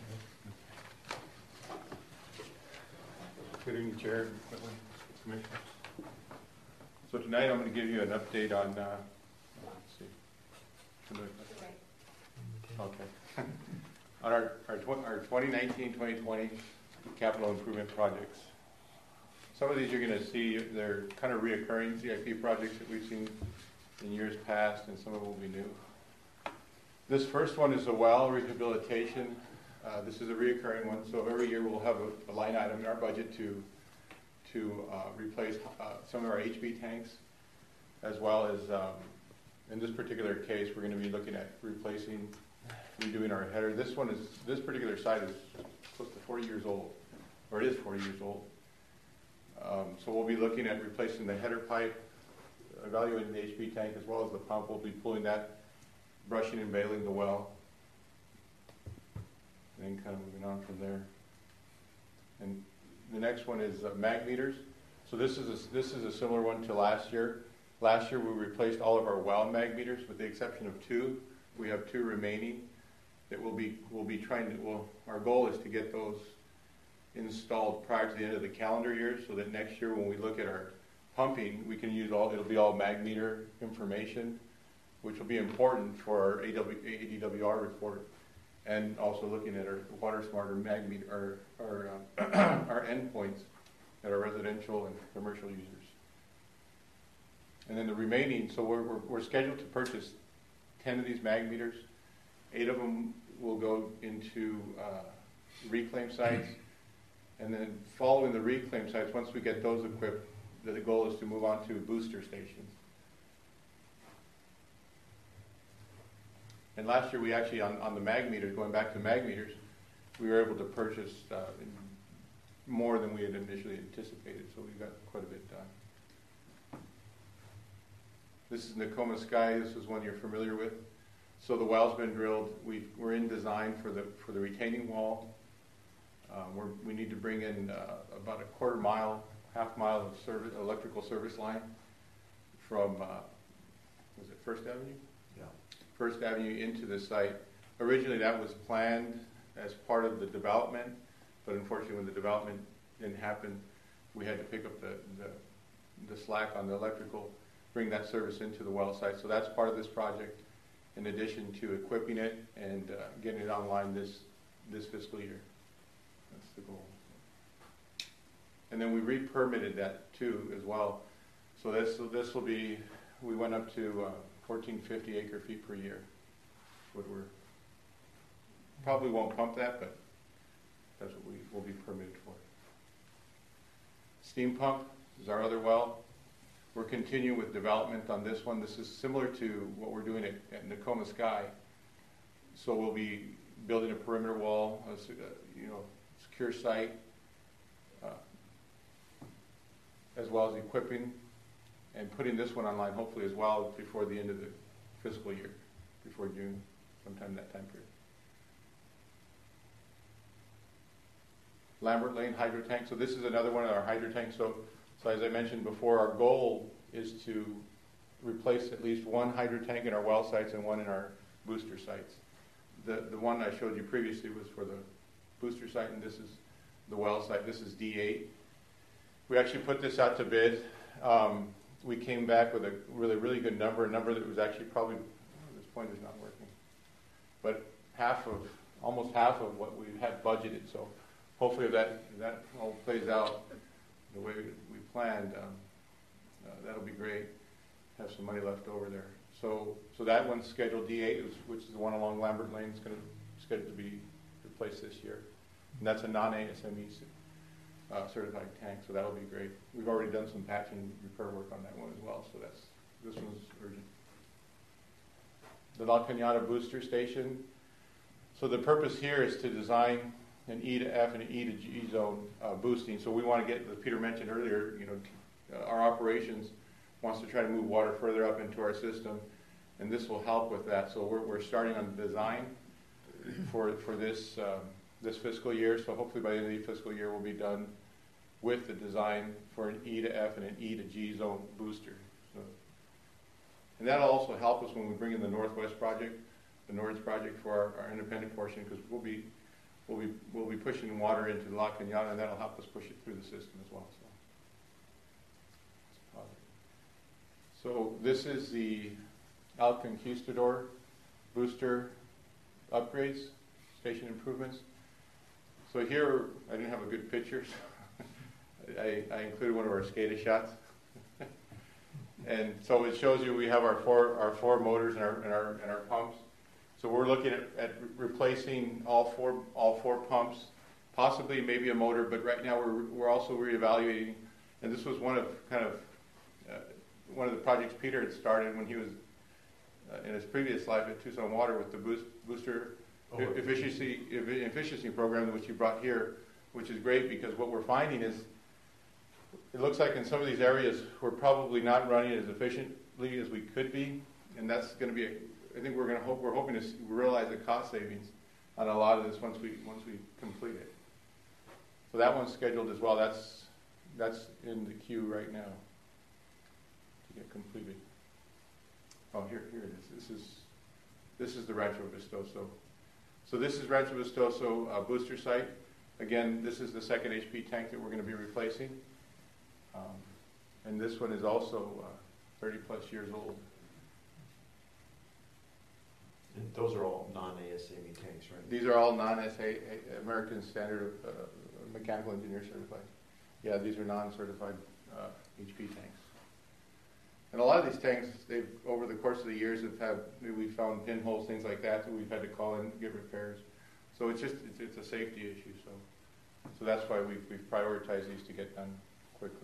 Good evening, Chair, Commissioners. So tonight I'm going to give you an update on, let's see. Okay. On our 2019-2020 capital improvement projects. Some of these you're going to see, they're kind of reoccurring CIP projects that we've seen in years past, and some of them will be new. This first one is a well rehabilitation. This is a reoccurring one, so every year we'll have a line item in our budget to replace some of our HB tanks, as well as, in this particular case, we're going to be looking at redoing our header. This particular site is close to 40 years old, or it is 40 years old. So we'll be looking at replacing the header pipe, evaluating the HB tank, as well as the pump. We'll be pulling that, brushing and bailing the well, and then kind of moving on from there. And the next one is mag meters. So this is a similar one to last year. Last year we replaced all of our well mag meters, with the exception of 2. We have 2 remaining that we'll be trying to. Our goal is to get those installed prior to the end of the calendar year, so that next year when we look at our pumping, we can use it'll be all mag meter information, which will be important for our ADWR report, and also looking at our Water Smarter mag meter, our endpoints at our residential and commercial users. And then the remaining, so we're scheduled to purchase 10 of these mag meters. 8 of them will go into reclaim sites, and then following the reclaim sites, once we get those equipped, the goal is to move on to booster stations. And last year we actually, on the mag meters, going back to mag meters, we were able to purchase more than we had initially anticipated, so we got quite a bit done. This is Nakoma Sky. This is one you're familiar with. So the well's been drilled. We're in design for the retaining wall. We need to bring in about a half mile of electrical service line from, was it First Avenue? Yeah. First Avenue into the site. Originally that was planned as part of the development, but unfortunately when the development didn't happen, we had to pick up the slack on the electrical, bring that service into the well site. So that's part of this project, in addition to equipping it and getting it online this fiscal year. That's the goal. And then we re-permitted that too as well. So this will be, we went up to 1,450 acre feet per year. What we're probably won't pump that, but that's what we will be permitted for. steam pump is our other well. We're continuing with development on this one. This is similar to what we're doing at Nakoma Sky. So we'll be building a perimeter wall, secure site, as well as equipping and putting this one online hopefully as well before the end of the fiscal year, before June, sometime that time period. Lambert Lane hydro tank. So this is another one of our hydro tanks. So as I mentioned before, our goal is to replace at least one hydro tank in our well sites and one in our booster sites. The one I showed you previously was for the booster site, and this is the well site. This is D8. We actually put this out to bid. We came back with a really good number, a number that was actually probably, this point is not working, but almost half of what we had budgeted. So hopefully if that all plays out the way we planned, that'll be great. Have some money left over there. So that one's scheduled D8, which is the one along Lambert Lane. It's scheduled to be replaced this year. And that's a non-ASME certified tank, so that'll be great. We've already done some patch and repair work on that one as well, so this one's urgent. The La Cañada booster station. So the purpose here is to design an E to F and an E to G zone boosting. So we want to get, as Peter mentioned earlier, our operations wants to try to move water further up into our system, and this will help with that. So we're starting on the design for this fiscal year. So hopefully by the end of the fiscal year we'll be done with the design for an E to F and an E to G zone booster. So, and that'll also help us when we bring in the Northwest project, the Nords project for our independent portion, because we'll be pushing water into La Cañada, and that'll help us push it through the system as well. So this is the El Conquistador booster upgrades, station improvements. So here, I didn't have a good picture, so I included one of our SCADA shots. And so it shows you we have our four motors and our pumps. So we're looking at replacing all four pumps, possibly maybe a motor, but right now we're also reevaluating. And this was one of the projects Peter had started when he was in his previous life at Tucson Water with the booster efficiency program, which he brought here, which is great because what we're finding is it looks like in some of these areas we're probably not running as efficiently as we could be, and that's going to be I think we're hoping to realize the cost savings on a lot of this once we complete it. So that one's scheduled as well. That's in the queue right now to get completed. Oh, here it is. This is the Rancho Vistoso. So this is Rancho Vistoso booster site. Again, this is the second HP tank that we're going to be replacing. And this one is also 30 plus years old. And those are all non-ASME tanks, right? These are all non-SA American Standard Mechanical Engineer certified. Yeah, these are non-certified HP tanks. And a lot of these tanks, they've over the course of the years we've found pinholes, things like that we've had to call in and get repairs. So it's a safety issue. So that's why we've prioritized these to get done quickly.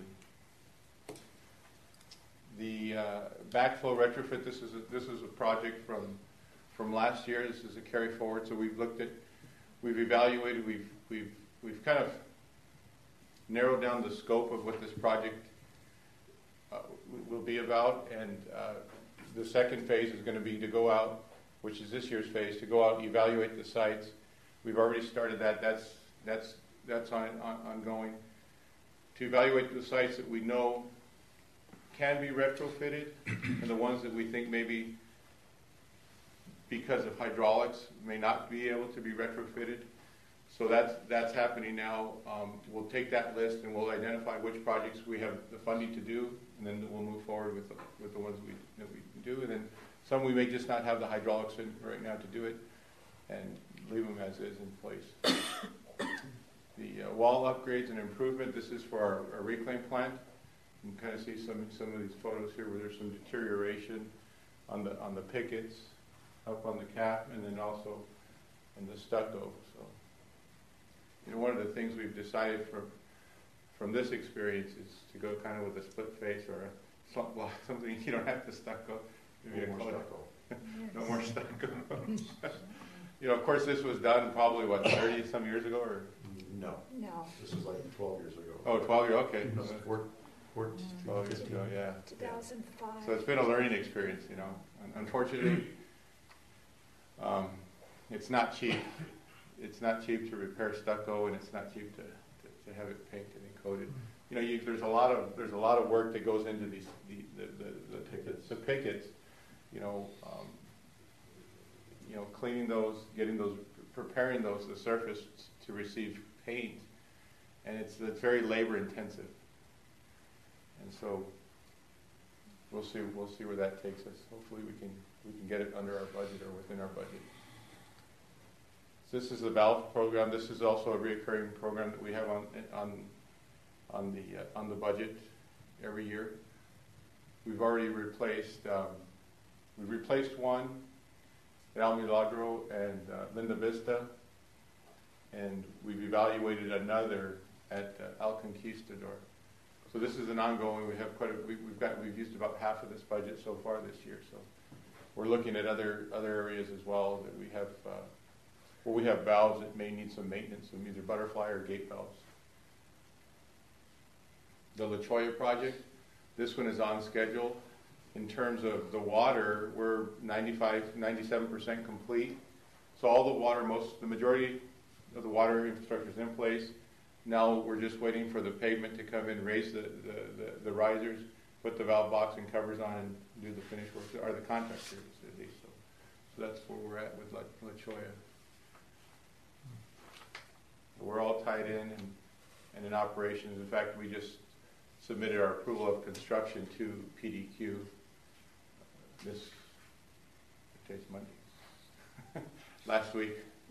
The backflow retrofit. This is a project from last year. This is a carry forward. So we've evaluated. We've kind of narrowed down the scope of what this project will be about, and the second phase is going to be to go out, which is this year's phase, to go out and evaluate the sites. We've already started that. That's ongoing. To evaluate the sites that we know can be retrofitted, and the ones that we think maybe because of hydraulics may not be able to be retrofitted. So that's happening now. We'll take that list and we'll identify which projects we have the funding to do, and then we'll move forward with the ones that we can do. And then some we may just not have the hydraulics in right now to do it, and leave them as is in place. The wall upgrades and improvement. This is for our reclaim plant. You can kind of see some of these photos here where there's some deterioration on the pickets, up on the cap, and then also in the stucco. So, one of the things we've decided from this experience is to go kind of with a split face or a slump block, something you don't have to stucco. Maybe No more color. stucco. No more stucco. You know, of course, this was done probably, what, 30 some years ago, or? No, No, this is like 12 years ago. Oh, 12 years, okay. It was 14, 12 years 15. ago, yeah. 2005. So it's been a learning experience, you know. Unfortunately, it's not cheap. It's not cheap to repair stucco, and it's not cheap to have it painted and coated. You know, there's a lot of work that goes into these the pickets. You know, cleaning those, getting those, preparing those, the surface to receive paint, and it's very labor intensive. And so we'll see where that takes us. Hopefully we can get it under our budget or within our budget. So this is the valve program. This is also a recurring program that we have on the budget every year. We've already replaced one at El Milagro and Linda Vista, and we've evaluated another at El Conquistador. So this is an ongoing. We have we've used about half of this budget so far this year. So we're looking at other areas as well that we have where we have valves that may need some maintenance, some either butterfly or gate valves. The La Cholla project, this one is on schedule. In terms of the water, we're 97% complete. So all the water, the majority of the water infrastructure is in place. Now we're just waiting for the pavement to come in, raise the risers, put the valve box and covers on, and do the finish work, or the contractors at least. So that's where we're at with La Cholla. We're all tied in and in operations. In fact, we just submitted our approval of construction to PDQ today's Monday, last week.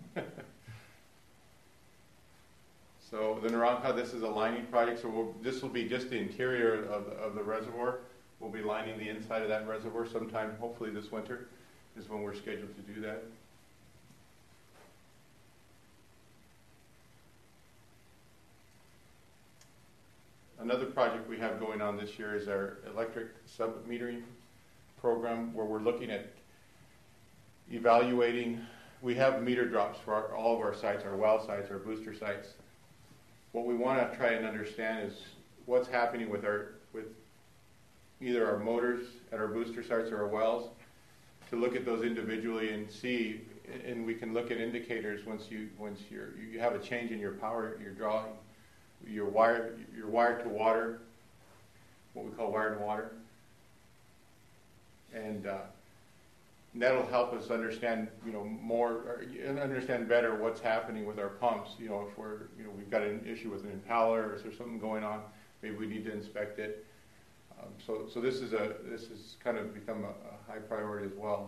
So the Naranjo, this is a lining project, so this will be just the interior of the reservoir. We'll be lining the inside of that reservoir sometime, hopefully this winter, is when we're scheduled to do that. Another project we have going on this year is our electric sub-metering program, where we're looking at evaluating. We have meter drops for all of our sites, our well sites, our booster sites. What we want to try and understand is what's happening with either our motors at our booster sites or our wells, to look at those individually and see, and we can look at indicators once you have a change in your power, you're drawing, your wire to water, what we call wire to water, and that'll help us understand, more, and understand better what's happening with our pumps. If we've got an issue with an impeller, or is there something going on, maybe we need to inspect it. So this is kind of become a high priority as well.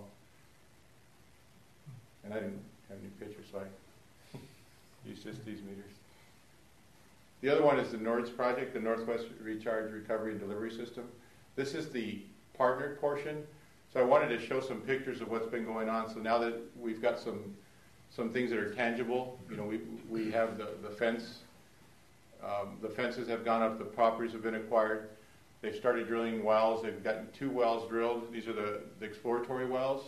And I didn't have any pictures, so I used just these meters. The other one is the NORDS project, the Northwest Recharge Recovery and Delivery System. This is the partnered portion. So I wanted to show some pictures of what's been going on. So now that we've got some things that are tangible, we have the fence. The fences have gone up. The properties have been acquired. They've started drilling wells. They've gotten 2 wells drilled. These are the exploratory wells.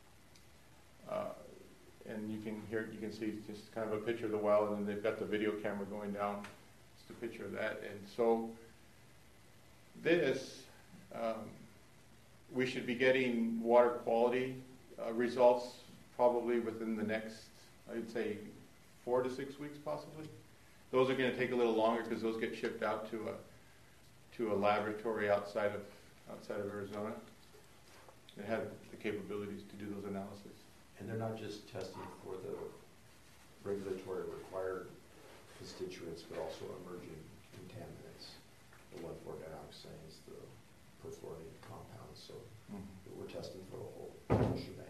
And you can see just kind of a picture of the well, and then they've got the video camera going down. Just a picture of that. And so this, we should be getting water quality results probably within the next, I'd say, 4 to 6 weeks possibly. Those are going to take a little longer because those get shipped out to a laboratory outside of Arizona that have the capabilities to do those analyses. And they're not just testing for the regulatory required constituents, but also emerging contaminants, the 1,4-dioxanes, the perfluorinated compounds. So we're testing for the whole shebang.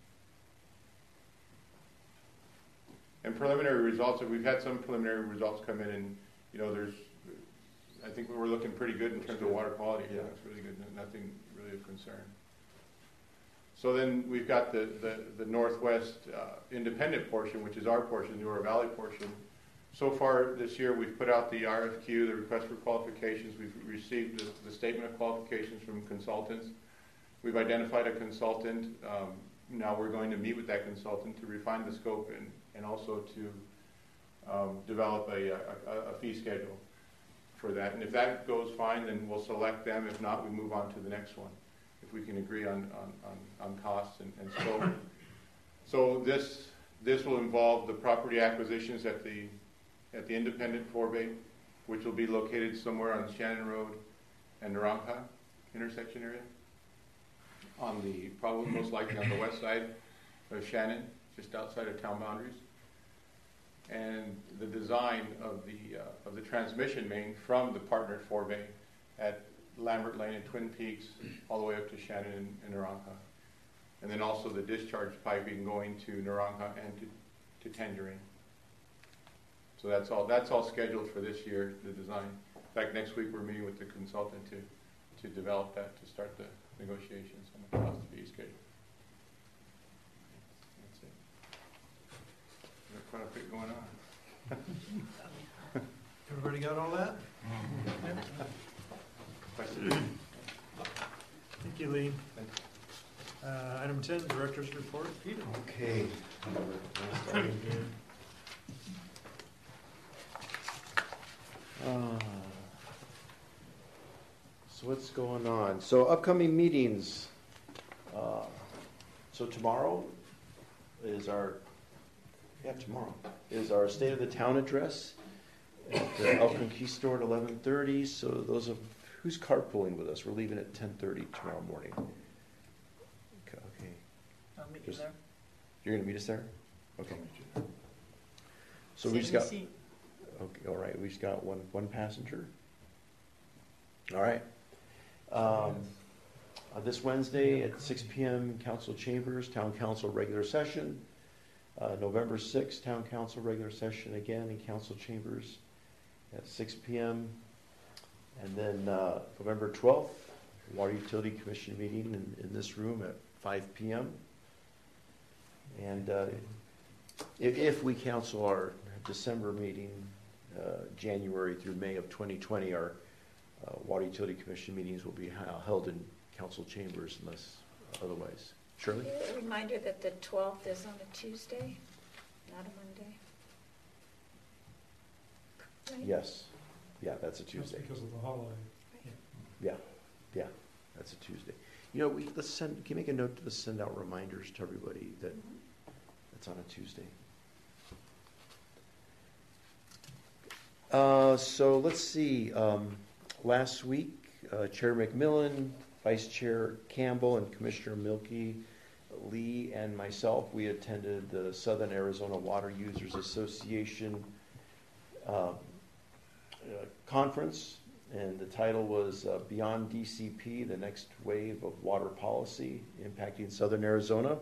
And preliminary results, we've had some preliminary results come in, and I think we were looking pretty good in terms of water quality. Yeah, it's really good. Nothing really of concern. So then we've got the Northwest independent portion, which is our portion, the Oro Valley portion. So far this year, we've put out the RFQ, the request for qualifications. We've received the statement of qualifications from consultants. We've identified a consultant. Now we're going to meet with that consultant to refine the scope and also to develop a fee schedule for that. And if that goes fine, then we'll select them. If not, we move on to the next one, if we can agree on costs and scope. So this will involve the property acquisitions at the independent forebay, which will be located somewhere on Shannon Road and Naranka intersection area. Probably most likely on the west side of Shannon, just outside of town boundaries. And the design of the transmission main from the partnered forebay at Lambert Lane and Twin Peaks all the way up to Shannon and Naranka. And then also the discharge piping going to Naranka and to Tangerine. So that's all scheduled for this year, the design. In fact, next week we're meeting with the consultant to develop that, to start the negotiations on the cost fee schedule. That's it. There's quite a bit going on. Everybody got all that? Questions? Thank you, Lee. Item 10, Director's Report. Peter. Okay. So what's going on? So upcoming meetings. So tomorrow is our State of the Town address at El Conquistador at 11:30. So those of who's carpooling with us, we're leaving at 10:30 tomorrow morning. Okay. I'll meet you there. You're going to meet us there? Okay. So we just got. Okay, all right. We just got one passenger. All right. This Wednesday at 6 p.m. Council Chambers, Town Council regular session. November 6th, Town Council regular session again in Council Chambers at 6 p.m. And then November 12th, Water Utility Commission meeting in this room at 5 p.m. And if we cancel our December meeting, January through May of 2020, our Water Utility Commission meetings will be held in Council Chambers unless otherwise. Shirley? A reminder that the 12th is on a Tuesday, not a Monday. Right? Yes. Yeah, that's a Tuesday. That's because of the holiday. Yeah, that's a Tuesday. You know, can you make a note to send out reminders to everybody that that's on a Tuesday. So let's see. Last week, Chair McMillan, Vice Chair Campbell, and Commissioner Milkey, Lee, and myself, we attended the Southern Arizona Water Users Association conference, and the title was Beyond DCP, the Next Wave of Water Policy Impacting Southern Arizona.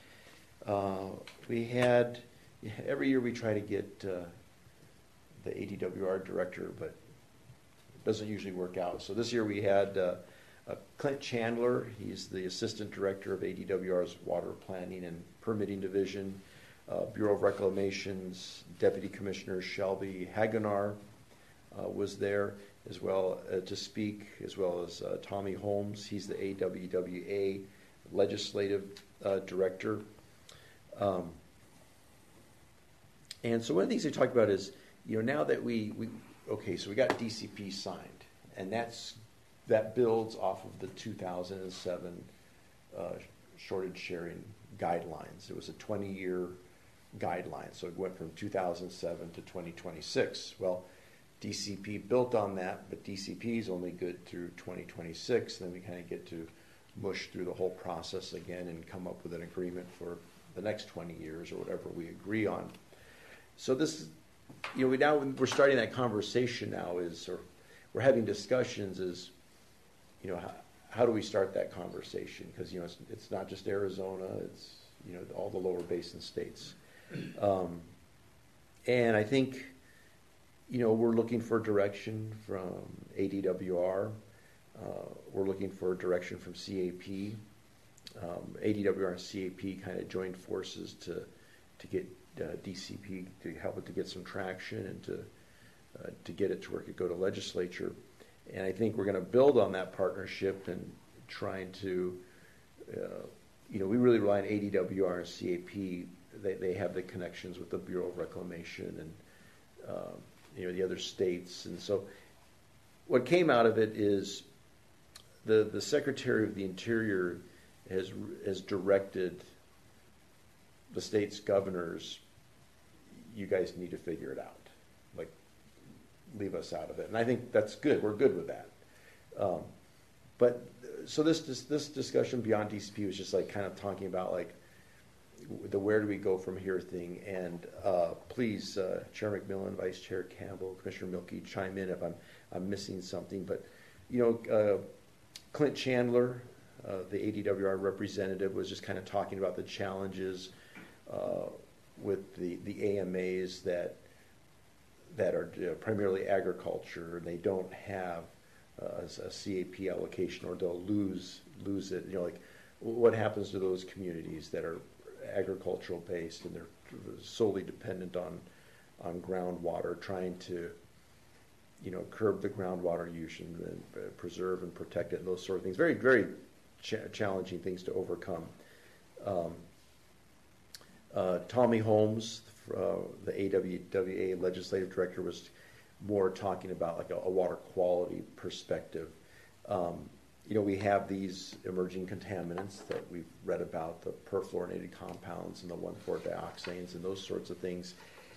We had, every year we try to get the ADWR director, but it doesn't usually work out. So this year we had Clint Chandler. He's the Assistant Director of ADWR's Water Planning and Permitting Division. Bureau of Reclamation's Deputy Commissioner Shelby Hagenar was there as well to speak, as well as Tommy Holmes. He's the AWWA Legislative Director. And so one of the things they talked about is, you know, now that so we got DCP signed, and that builds off of the 2007 shortage sharing guidelines. It was a 20-year guideline, so it went from 2007 to 2026. Well, DCP built on that, but DCP is only good through 2026. Then we kind of get to mush through the whole process again and come up with an agreement for the next 20 years or whatever we agree on. So this, you know, we're starting that conversation now or we're having discussions is, you know, how do we start that conversation? Because, you know, it's not just Arizona, it's, you know, all the lower basin states. And I think, you know, we're looking for direction from ADWR. We're looking for direction from CAP. ADWR and CAP kind of joined forces to get DCP to help it to get some traction and to get it to where it could go to legislature. And I think we're going to build on that partnership and trying to, we really rely on ADWR and CAP. They have the connections with the Bureau of Reclamation and the other states. And so what came out of it is the Secretary of the Interior has directed the state's governors, you guys need to figure it out. Like, leave us out of it. And I think that's good. We're good with that. But so this discussion beyond DCP was just like kind of talking about like the where do we go from here thing. And please, Chair McMillan, Vice Chair Campbell, Commissioner Milkey, chime in if I'm missing something. But Clint Chandler, the ADWR representative, was just kind of talking about the challenges with the AMAs that are primarily agriculture, and they don't have a CAP allocation, or they'll lose it. Like what happens to those communities that are agricultural based and they're solely dependent on groundwater, trying to curb the groundwater use and preserve and protect it, and those sort of things. Very, very challenging things to overcome. Tommy Holmes, the AWWA legislative director, was more talking about like a water quality perspective. We have these emerging contaminants that we've read about, the perfluorinated compounds and the 1,4-dioxanes and those sorts of things.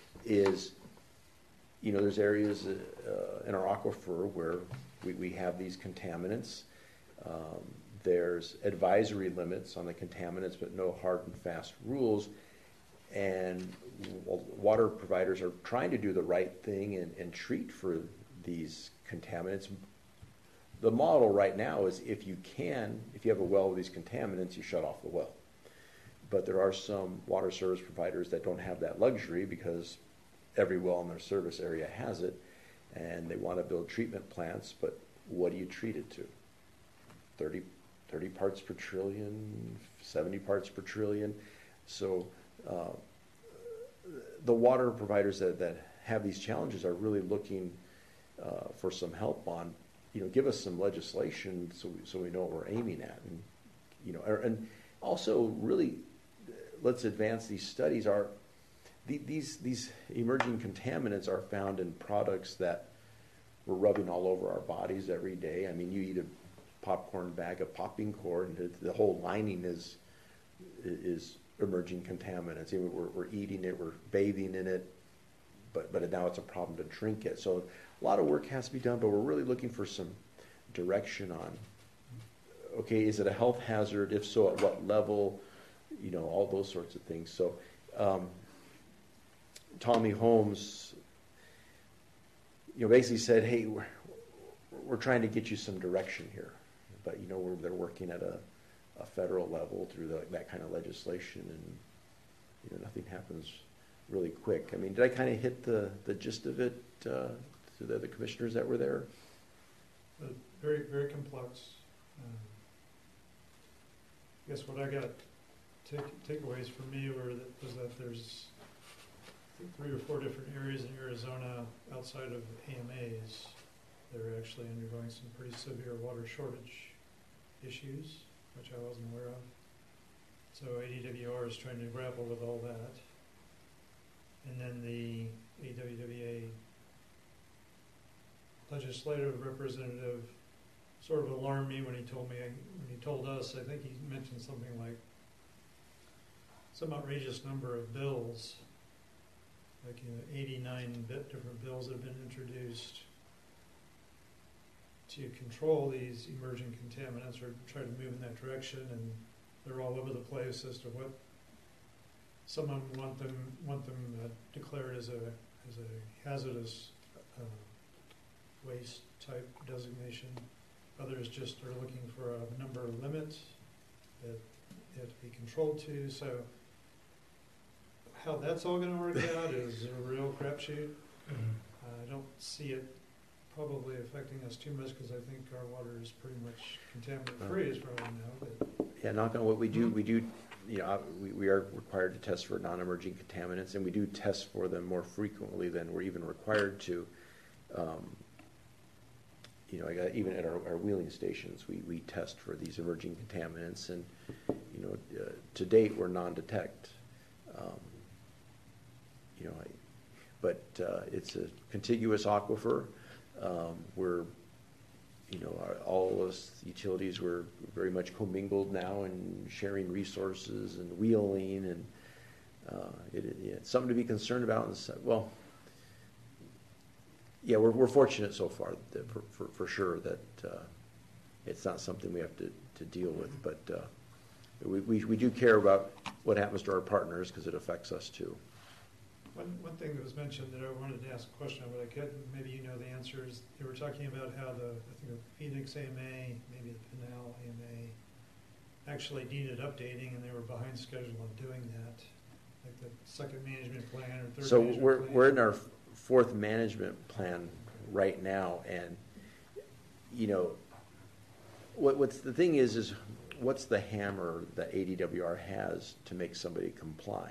There's areas in our aquifer where we have these contaminants. There's advisory limits on the contaminants, but no hard and fast rules. And water providers are trying to do the right thing and treat for these contaminants. The model right now is if you have a well with these contaminants, you shut off the well. But there are some water service providers that don't have that luxury because every well in their service area has it, and they want to build treatment plants, but what do you treat it to? 30 parts per trillion, 70 parts per trillion. So the water providers that have these challenges are really looking for some help on, give us some legislation so we know what we're aiming at, and also really let's advance these studies. These emerging contaminants are found in products that we're rubbing all over our bodies every day. I mean, you eat a popcorn bag of popping corn, and the whole lining is emerging contaminants. We're eating it, we're bathing in it, but now it's a problem to drink it. So a lot of work has to be done, but we're really looking for some direction on, okay, is it a health hazard? If so, at what level? All those sorts of things. So Tommy Holmes, basically said, hey, we're trying to get you some direction here, but they're working at a federal level through that kind of legislation, and nothing happens really quick. I mean, did I kind of hit the gist of it to the other commissioners that were there? Very, very complex. I guess what I got takeaways for me was that there's, I think, 3 or 4 different areas in Arizona outside of AMAs that are actually undergoing some pretty severe water shortage issues, which I wasn't aware of. So ADWR is trying to grapple with all that. And then the AWWA legislative representative sort of alarmed me when he told us, I think he mentioned something like some outrageous number of bills, like 89 different bills that have been introduced to control these emerging contaminants or try to move in that direction, and they're all over the place as to what some of them want them declared as a hazardous waste type designation. Others just are looking for a number of limits that they have to be controlled to. So how that's all going to work out is a real crapshoot. I don't see it probably affecting us too much because I think our water is pretty much contaminant free as far as I know. But yeah, knock on what we do we are required to test for non-emerging contaminants, and we do test for them more frequently than we're even required to. Even at our wheeling stations, we test for these emerging contaminants, and to date we're non-detect. But it's a contiguous aquifer. We're all those utilities were very much commingled now and sharing resources and wheeling, and it's something to be concerned about. And well, yeah, we're fortunate so far for sure that it's not something we have to deal with, but we do care about what happens to our partners because it affects us too. One thing that was mentioned that I wanted to ask a question on, but I couldn't, maybe you know the answer, is they were talking about how the Phoenix AMA, maybe the Pinal AMA, actually needed updating, and they were behind schedule on doing that, like the second management plan or third So management plan. we're in our fourth management plan right now, and what's the thing is what's the hammer that ADWR has to make somebody comply?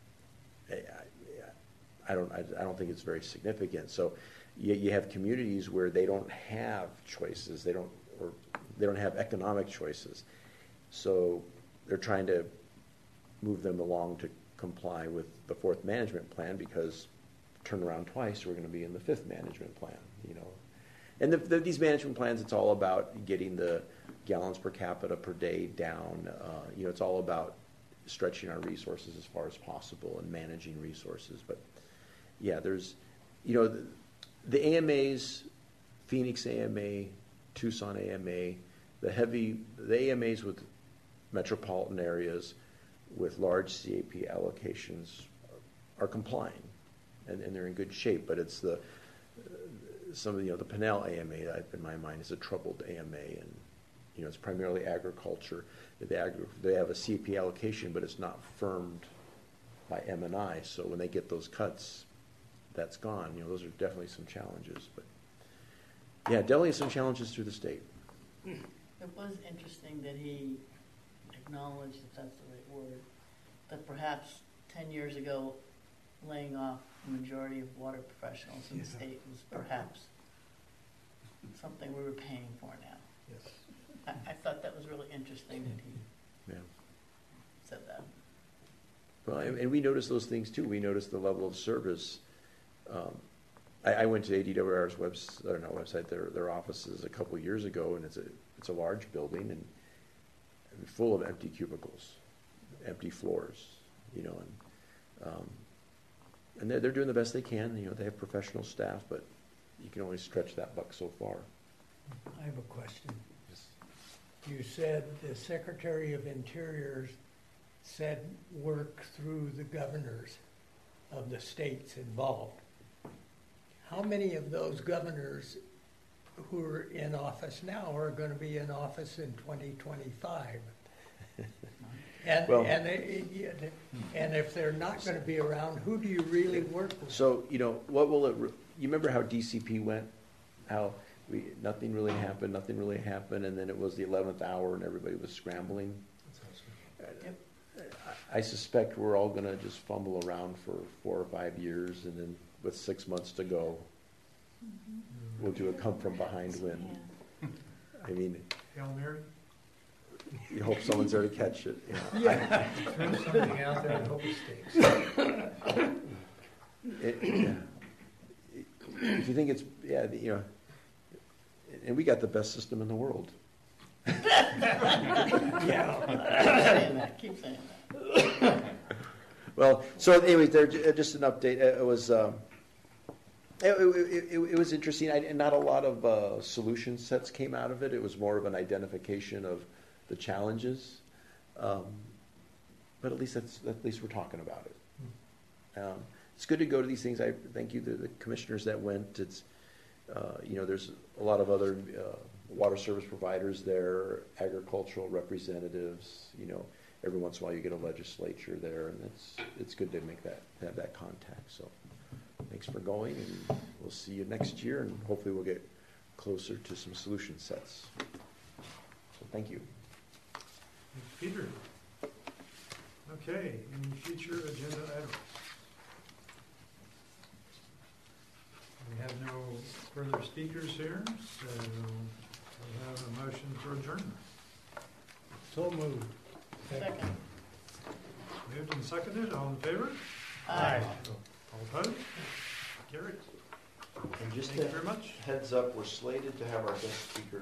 I don't think it's very significant. So you have communities where they don't have choices. They don't have economic choices. So they're trying to move them along to comply with the fourth management plan, because turn around twice, we're going to be in the fifth management plan. And these management plans, it's all about getting the gallons per capita per day down. It's all about stretching our resources as far as possible and managing resources. But yeah, there's, the AMAs, Phoenix AMA, Tucson AMA, the AMAs with metropolitan areas with large CAP allocations are complying, and they're in good shape. But it's the Pinal AMA, in my mind, is a troubled AMA, and it's primarily agriculture. They have a CAP allocation, but it's not firmed by M&I. So when they get those cuts, that's gone. Those are definitely some challenges. But yeah, definitely some challenges through the state. It was interesting that he acknowledged, if that's the right word, that perhaps 10 years ago, laying off the majority of water professionals in the state was perhaps something we were paying for now. Yes. I thought that was really interesting that he said that. Well, and we noticed those things too. We noticed the level of service. I went to ADWR's website, their offices a couple years ago, and it's a large building and full of empty cubicles, empty floors, and they're doing the best they can. They have professional staff, but you can only stretch that buck so far. I have a question. You said the Secretary of Interior said work through the governors of the states involved. How many of those governors who are in office now are going to be in office in 2025? And if they're not going to be around, who do you really work with? So, what will it? You remember how DCP went? How nothing really happened, and then it was the 11th hour, and everybody was scrambling. I suspect we're all going to just fumble around for 4 or 5 years, and then with 6 months to go, we'll do a come from behind win. I mean, Hail Mary? You hope someone's there to catch it. Yeah. Throw something out there and hope it sticks. If you think it's, and we got the best system in the world. Keep saying that. Well, so anyways, just an update. It was it was interesting. And not a lot of solution sets came out of it. It was more of an identification of the challenges. But at least we're talking about it. It's good to go to these things. I thank you to the commissioners that went. It's there's a lot of other water service providers there, agricultural representatives. Every once in a while you get a legislature there, and it's good to have that contact. So thanks for going, and we'll see you next year, and hopefully we'll get closer to some solution sets. So thank you. Peter? Okay, any future agenda items? We have no further speakers here, so we have a motion for adjournment. So moved. Second. Moved and seconded, all in favor? Aye. All opposed? Carried. And just Thank you a very much. heads up, we're slated to have our guest speaker